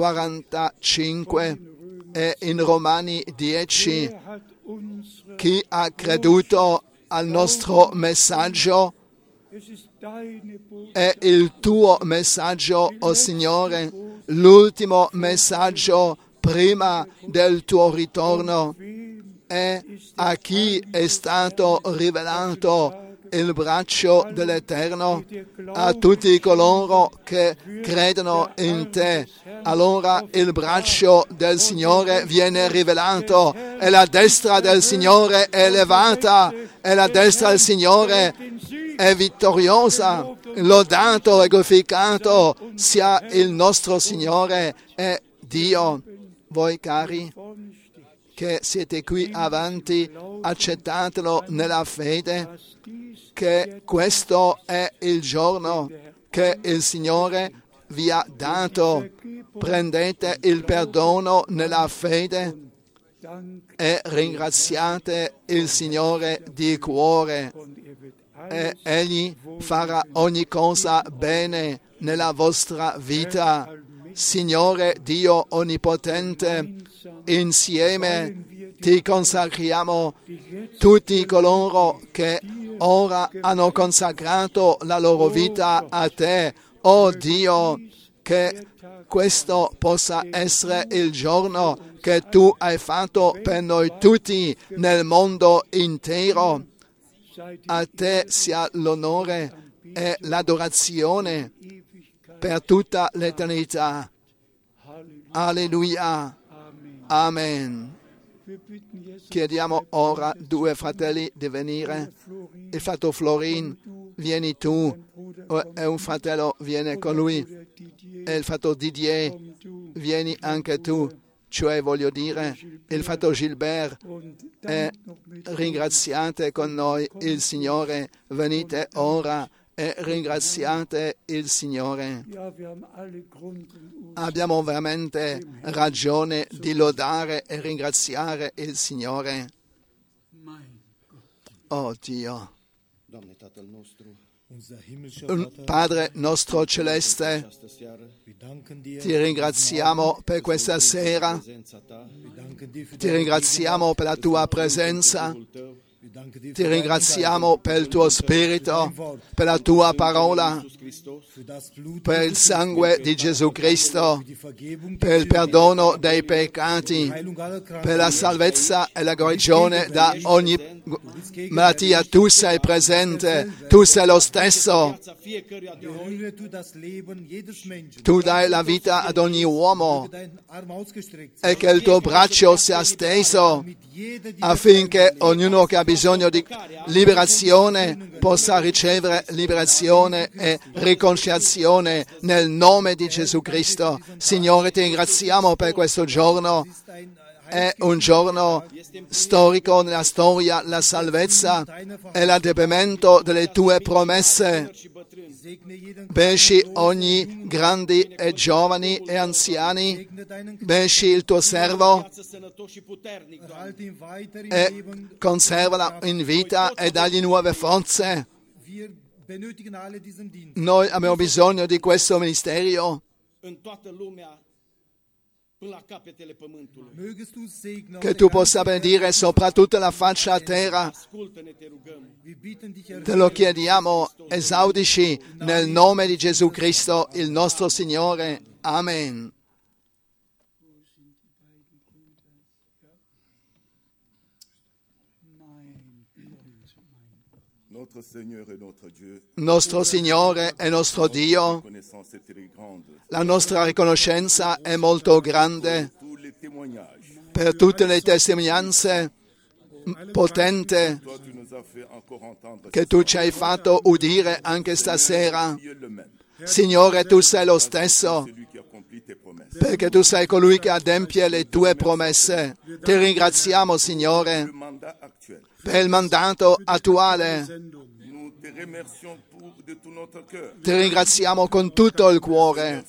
45 e in Romani 10.
hat unsere,
Chi ha creduto al nostro messaggio
es ist deine Botschaft,
è il tuo messaggio, o Signore, l'ultimo messaggio prima del tuo ritorno. E a chi è stato rivelato il braccio dell'Eterno? A tutti coloro che credono in te. Allora il braccio del Signore viene rivelato e la destra del Signore è elevata e la destra del Signore è vittoriosa. Lodato e glorificato sia il nostro Signore e Dio. Voi cari che siete qui avanti, accettatelo nella fede che questo è il giorno che il Signore vi ha dato. Prendete il perdono nella fede e ringraziate il Signore di cuore e Egli farà ogni cosa bene nella vostra vita. Signore Dio Onnipotente, insieme ti consacriamo tutti coloro che ora hanno consacrato la loro vita a te. Oh Dio, che questo possa essere il giorno che tu hai fatto per noi tutti nel mondo intero. A te sia l'onore e l'adorazione per tutta l'eternità. Alleluia. Amen. Chiediamo ora due fratelli di venire. Il fratello Florin, vieni tu, e un fratello viene con lui. E il fratello Didier, vieni anche tu. Cioè, voglio dire, il fratello Gilbert, e ringraziate con noi il Signore. Venite ora e ringraziate il Signore. Abbiamo veramente ragione di lodare e ringraziare il Signore. Oh Dio. Padre nostro celeste, ti ringraziamo per questa sera, ti ringraziamo per la tua presenza, ti ringraziamo per il tuo spirito, per la tua parola, per il sangue di Gesù Cristo, per il perdono dei peccati, per la salvezza e la guarigione da ogni malattia. Tu sei presente, tu sei lo stesso. Tu dai la vita ad ogni uomo e che il tuo braccio sia steso affinché ognuno che ha bisogno di liberazione possa ricevere liberazione e riconciliazione nel nome di Gesù Cristo. Signore, ti ringraziamo per questo giorno. È un giorno storico nella storia, la salvezza e l'adempimento delle tue promesse. Benedici ogni grandi e giovani e anziani, benedici il tuo servo e conservala in vita e dagli nuove forze. Noi abbiamo bisogno di questo ministero. Che tu possa benedire soprattutto la faccia a terra. Te lo chiediamo, esaudici nel nome di Gesù Cristo, il nostro Signore. Amen. Nostro Signore e nostro Dio, la nostra riconoscenza è molto grande per tutte le testimonianze potenti che tu ci hai fatto udire anche stasera. Signore, tu sei lo stesso, perché tu sei colui che adempie le tue promesse. Ti ringraziamo, Signore, per il mandato attuale. Ti ringraziamo con tutto il cuore.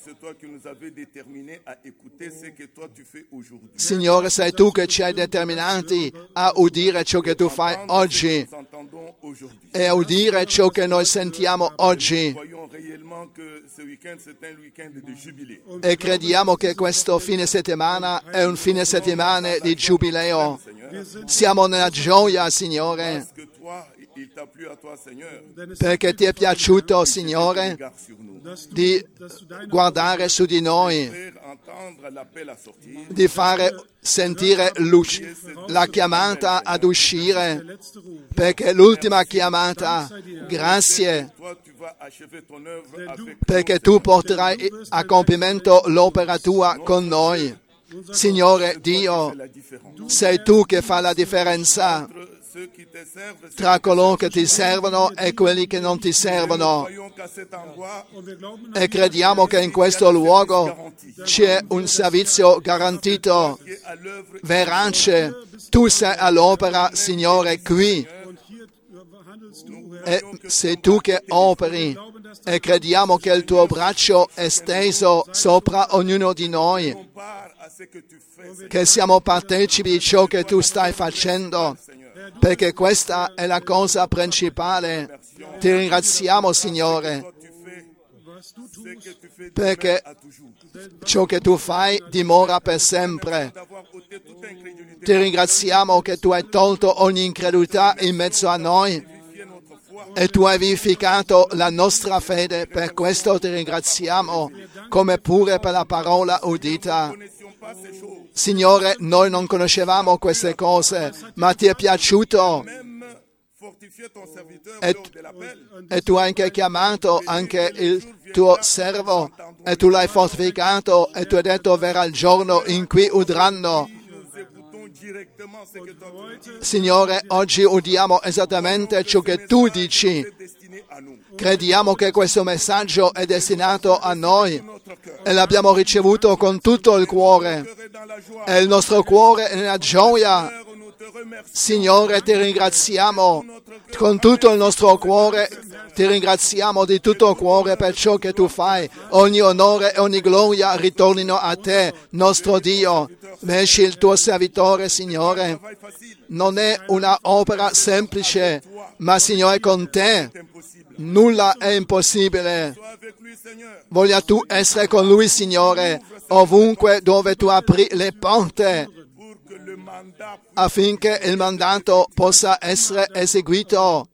Signore, sei tu che ci hai determinati a udire ciò che tu fai oggi e a udire ciò che noi sentiamo oggi. E crediamo che questo fine settimana è un fine settimana di giubileo. Siamo nella gioia, Signore, perché ti è piaciuto, Signore, di guardare su di noi, di fare sentire la chiamata ad uscire, perché l'ultima chiamata, grazie, perché tu porterai a compimento l'opera tua con noi. Signore Dio, sei tu che fa la differenza tra coloro che ti servono e quelli che non ti servono. E crediamo che in questo luogo c'è un servizio garantito, verace. Tu sei all'opera, Signore, qui. E sei tu che operi. e crediamo che il tuo braccio è steso sopra ognuno di noi, che siamo partecipi di ciò che tu stai facendo, perché questa è la cosa principale. Ti ringraziamo, Signore, perché ciò che tu fai dimora per sempre. Ti ringraziamo che tu hai tolto ogni incredulità in mezzo a noi e tu hai vivificato la nostra fede. Per questo ti ringraziamo, come pure per la parola udita. Signore, noi non conoscevamo queste cose, ma ti è piaciuto e tu hai anche chiamato anche il tuo servo e tu l'hai fortificato e tu hai detto verrà il giorno in cui udranno. Signore, oggi udiamo esattamente ciò che tu dici. Crediamo che questo messaggio è destinato a noi e l'abbiamo ricevuto con tutto il cuore e il nostro cuore è nella gioia. Signore, ti ringraziamo con tutto il nostro cuore, ti ringraziamo di tutto cuore per ciò che tu fai. Ogni onore e ogni gloria ritornino a te, nostro Dio. Mesci il tuo servitore, Signore. Non è una opera semplice, ma Signore, con te nulla è impossibile. Voglia tu essere con lui, Signore, ovunque dove tu apri le porte, affinché il mandato possa essere eseguito.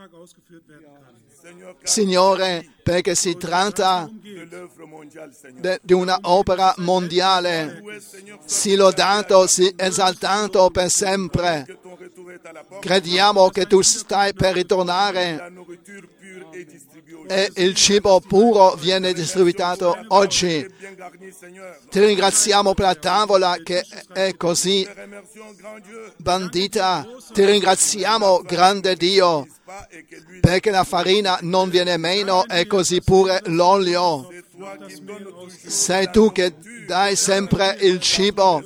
Signore, perché si tratta di una opera mondiale. Sii lodato, sii esaltato per sempre. Crediamo che tu stai per ritornare e il cibo puro viene distribuito oggi. Ti ringraziamo per la tavola che è così bandita. Ti ringraziamo, grande Dio, perché la farina non viene meno e così pure l'olio. Sei tu che dai sempre il cibo.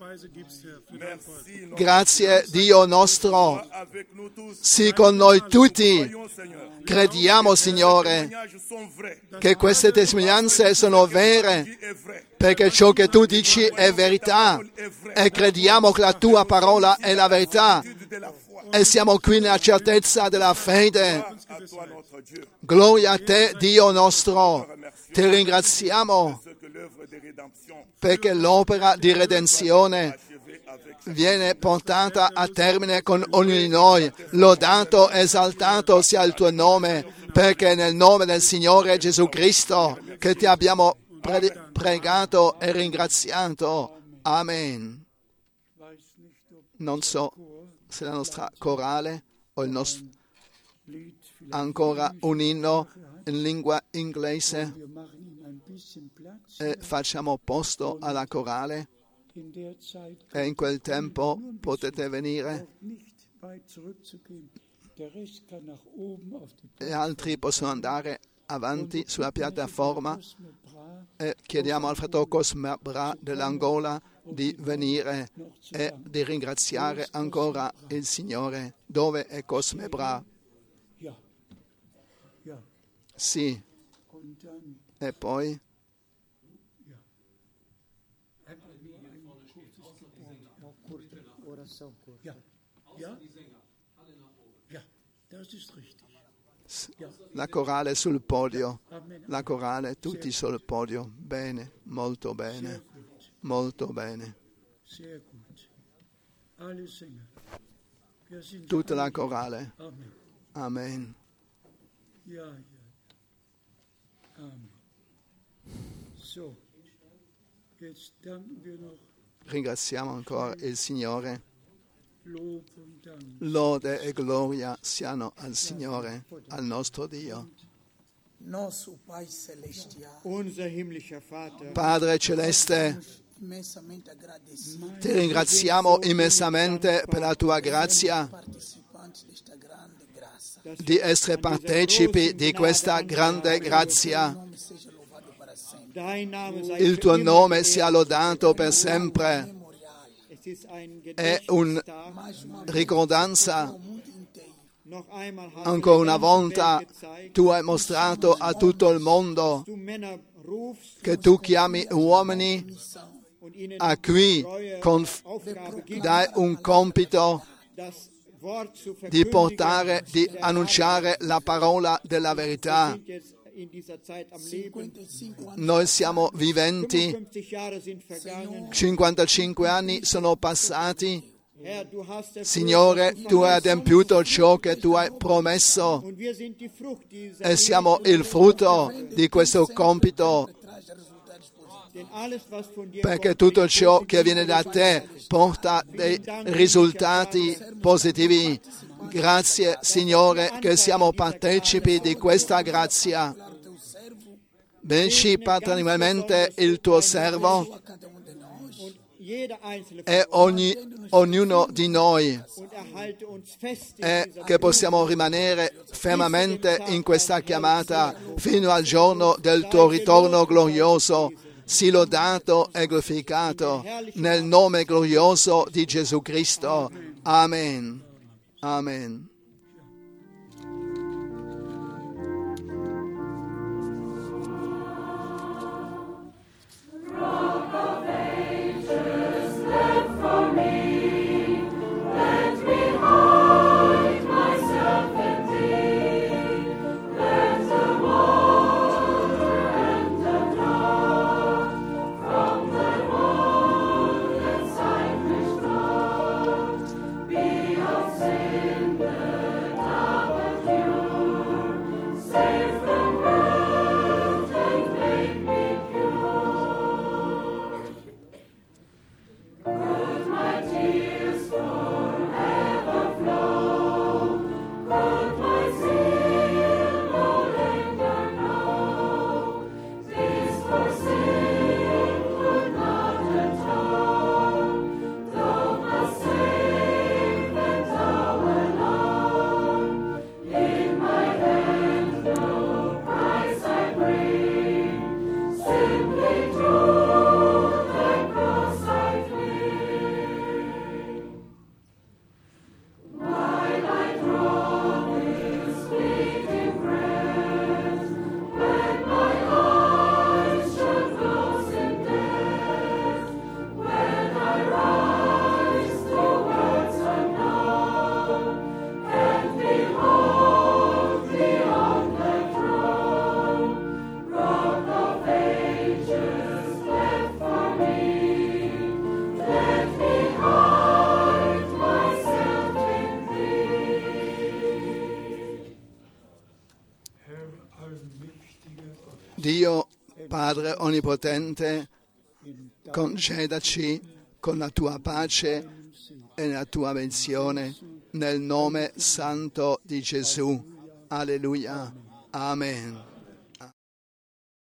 Grazie, Dio nostro. Sii con noi tutti. Crediamo, Signore, che queste testimonianze sono vere, perché ciò che tu dici è verità e crediamo che la tua parola è la verità e siamo qui nella certezza della fede. Gloria a te, Dio nostro. Ti ringraziamo perché l'opera di redenzione viene portata a termine con ognuno di noi. Lodato, esaltato sia il tuo nome, perché nel nome del Signore Gesù Cristo che ti abbiamo pregato e ringraziato. Amen. Non so se la nostra corale o il nostro ancora un inno in lingua inglese e facciamo posto alla corale. E in quel tempo potete venire e altri possono andare avanti sulla piattaforma e chiediamo al fratello Cosme Bra dell'Angola di venire e di ringraziare ancora il Signore. Dove è Cosme Bra? Sì. E poi? La corale sul podio, la corale tutti sul podio. Bene, molto bene, molto bene. Tutta la corale. Amen. Ringraziamo ancora il Signore. Lode e gloria siano al Signore, al nostro Dio. Padre Celeste, ti ringraziamo immensamente per la tua grazia di essere partecipi di questa grande grazia. Il tuo nome sia lodato per sempre. È una ricordanza Ancora una volta tu hai mostrato a tutto il mondo che tu chiami uomini a cui dai un compito di portare, di annunciare la parola della verità. Noi siamo viventi, 55 anni sono passati. Signore, tu hai adempiuto ciò che tu hai promesso e siamo il frutto di questo compito, perché tutto ciò che viene da te porta dei risultati positivi. Grazie, Signore, che siamo partecipi di questa grazia. Benci paternalmente il tuo servo e ognuno di noi, e che possiamo rimanere fermamente in questa chiamata fino al giorno del tuo ritorno glorioso. Sii lodato e glorificato nel nome glorioso di Gesù Cristo. Amen. Amen. Dio, Padre Onnipotente, concedaci con la tua pace e la tua benedizione nel nome santo di Gesù. Alleluia. Amen.